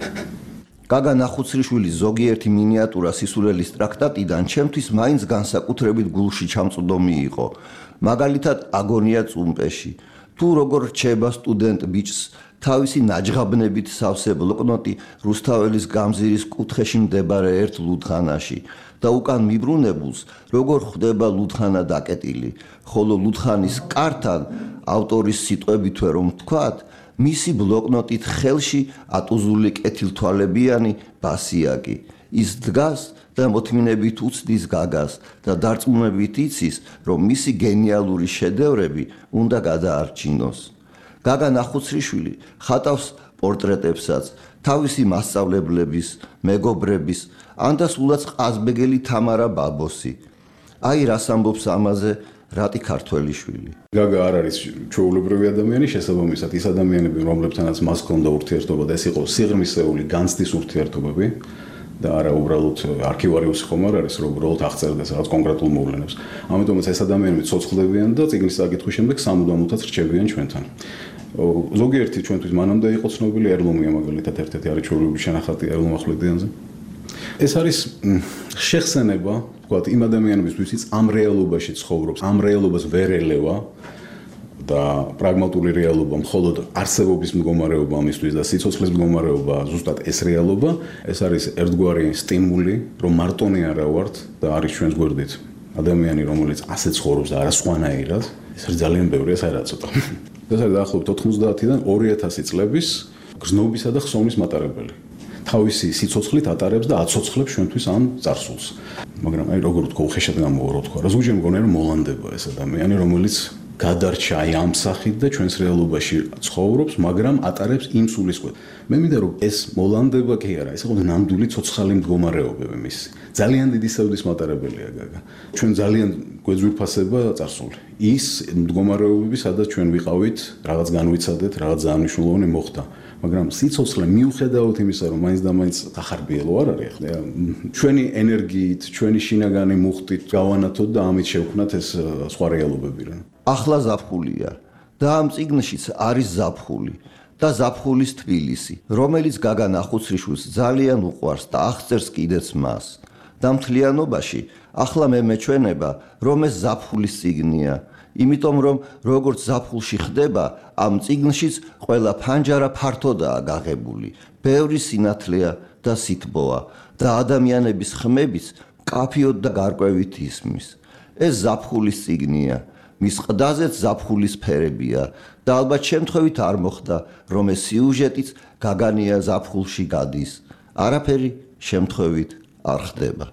გაგა ნახუცრიშვილის ზოგიერთი მინიატურა სისულელის ტრაქტატიდან ჩემთვის მაინც განსაკუთრებით გულში ჩამწვდომი იყო. მაგალითად აგონია წუმპეში. თუ როგორ რჩება სტუდენტ ბიჭს თავისი ნაჯღაბნებით სავსე ბლოკნოტი რუსთაველის გამზირის კუთხეში მდებარე ერთ ლუდხანაში და უკან მიბრუნებულს როგორ ხვდება ლუდხანა დაკეტილი, ხოლო ლუდხანის კართან ავტორის სიტყვებითვე რომ თქვათ, მისი ბლოკნოტით ხელში ატუზული კეთილთვალებიანი ბასიაკი. ის დგას და მოთმინებით უცდის გაგას და დარწმუნებით იცის, რომ მისი გენიალური შედევრები უნდა გადაარჩინოს. გაგა ნახუცრიშვილი ხატავს პორტრეტებსაც თავისი მასწავლებლების, მეგობრების, ან და სულაც ყაზბეგელი თამარა ბაბოსი. აი რას ამბობს ამაზე რატი ქართველიშვილი. გაგა არ არის ჩვეულებრივი ადამიანი, შესაბამისად ის ადამიანები, რომლებთანაც მას ჰქონდა ურთიერთობა და ეს იყო სიღრმისეული განცდის ურთიერთობები და არა უბრალოდ არქივარიუსი ხომ არ არის, რომ უბრალოდ აღწერდეს რაღაც კონკრეტულ მოვლენებს. ამიტომაც ეს ადამიანები ცოცხლებიან და წიგნის საკითხვის შემდეგ სამუდამოდაც რჩებიან ჩვენთან. ზოგიერთი ჩვენთვის მანამდე იყო ცნობილი ერლუმია მაგალითად ერთ-ერთი არის ჩვეულებრივი შენახატი ერლუმ ახვლედიანზე. ეს არის შეხსენება, ვთქვათ, იმ ადამიანებისთვის, ვინც ამ რეალობაში ცხოვრობს, ამ რეალობას ვერ ელევა და პრაგმატული რეალობა მხოლოდ არსებობის მდგომარეობა ამისთვის და სიცოცხლის მდგომარეობა ზუსტად ეს რეალობა, ეს არის ერთგვარი სტიმული, რომ მარტონი არა ვართ და არის ჩვენს გვერდით. ადამიანი, რომელიც ასე ცხოვრობს და არა სხვანაირად, ეს არის ძალიან ბევრი, ეს არა ცოტა. ეს არის დაახლოებით ოთხმოცდაათიდან ორი ათასი წლების გრძნობისა და ხსოვნის მატარებელი. თავისი სიცოცხლით ატარებს და აცოცხლებს ჩვენთვის ამ წარსულს. მაგრამ აი როგორ თქვა, უხეშად გამოვა რო თქვა. ზოგჯერ მგონია რომ მოლანდება ეს ადამიანი, რომელიც გადარჩა აი ამ სახით და ჩვენს რეალობაში ცხოვრობს, მაგრამ ატარებს იმ სულისკვეთს. მე მინდა რომ ეს მოლანდება კი არა, ეს იყო ნამდვილი ცოცხალი მდგომარეობები მისი. ძალიან დიდი სევდის მატარებელია გაგა. ჩვენ ძალიან გვეძვირფასება წარსული. ის მდგომარეობები, სადაც ჩვენ ვიყავით, რაღაც განვიცადეთ, რაღაც ძალიან მნიშვნელოვანი მოხდა. მაგრამ სიცოცხლე მიუხედავად იმისა, რომ მაინც და მაინც ახარბიელო არ არის ახლა. ჩვენი ენერგიით, ჩვენი შინაგანი მუხტით გავანათოთ და ამით შევქმნათ ეს სხვა რეალობები რა. ახლა ზაფხულია და ამ წიგნშიც არის ზაფხული და ზაფხულის თბილისი, რომელიც გაგა ნახუცრიშვილს ძალიან უყვარს და აღწერს კიდეც მას. და მთლიანობაში ახლა მე მეჩვენება, რომ ეს ზაფხულის წიგნია. იმიტომ რომ როგორც ზაფხულში ხდება, ამ წიგნშიც ყველა ფანჯარა ფართოდაა გაღებული, ბევრი სინათლეა და სითბოა და ადამიანების ხმებიც მკაფიოდ და გარკვევით ისმის. ეს ზაფხულის წიგნია, მის ყდაზეც ზაფხულის ფერებია და ალბათ შემთხვევით არ მოხდა, რომ ეს სიუჟეტიც გაგანია ზაფხულში გადის. არაფერი შემთხვევით არ ხდება.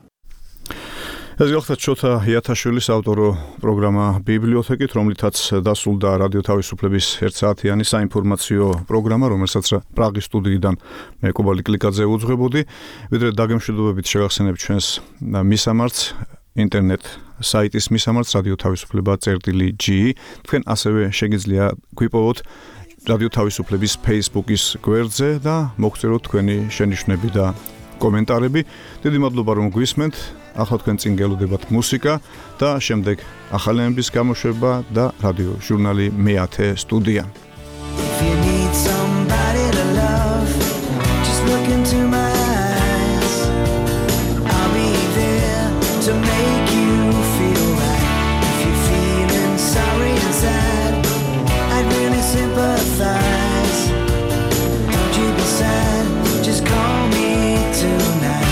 ეს გახლავთ შოთა იათაშვილის ავტორო პროგრამა ბიბლიოთეკით, რომლითაც დასრულდა რადიო თავისუფლების ერთ საათიანი საინფორმაციო პროგრამა, რომელსაც პრაღის სტუდიიდან მე კობალი კლიკაძე უძღვებოდი. ვიდრე დაგემშვიდობებით შეგახსენებთ ჩვენს მისამართს, ინტერნეტ საიტის მისამართს რადიო თავისუფლება წერტილი ჯი. თქვენ ასევე შეგიძლიათ გვიპოვოთ რადიო თავისუფლების Facebook-ის გვერდზე და მოგწეროთ თქვენი შენიშვნები და კომენტარები. დიდი მადლობა რომ გვისმენთ. ახლა თქვენ წინ გელოდებათ მუსიკა და შემდეგ ახალენების გამოშვება და რადიო ჟურნალი მეათე სტუდია. If you need somebody to love, just look into my eyes. I'll be there to make you feel right. If you're feeling sorry and sad, I'd really sympathize. Don't you be sad, just call me tonight.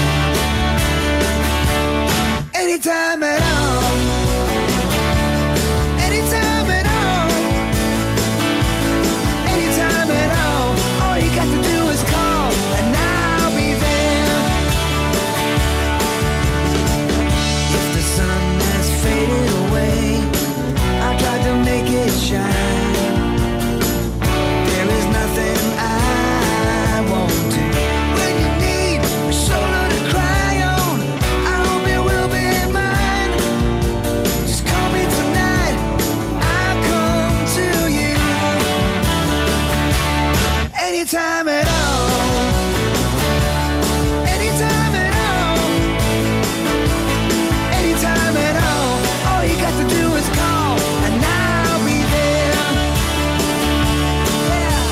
Anytime at all, anytime at all, anytime at all, all you got to do is call and I'll be there. If the sun has faded away, I'll try to make it shine. There is nothing I won't do. When you need a shoulder to cry on, I hope it will be mine. Just call me tonight, I'll come to you. Anytime at all, anytime at all, anytime at all, all you got to do is call and I'll be there. Yeah.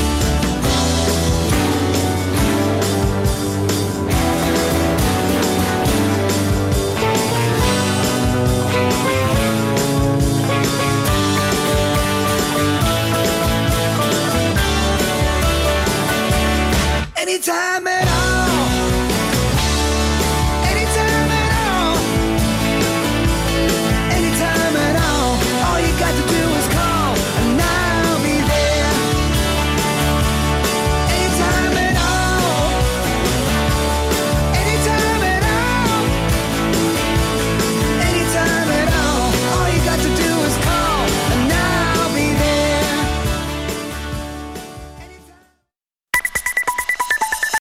Anytime at all.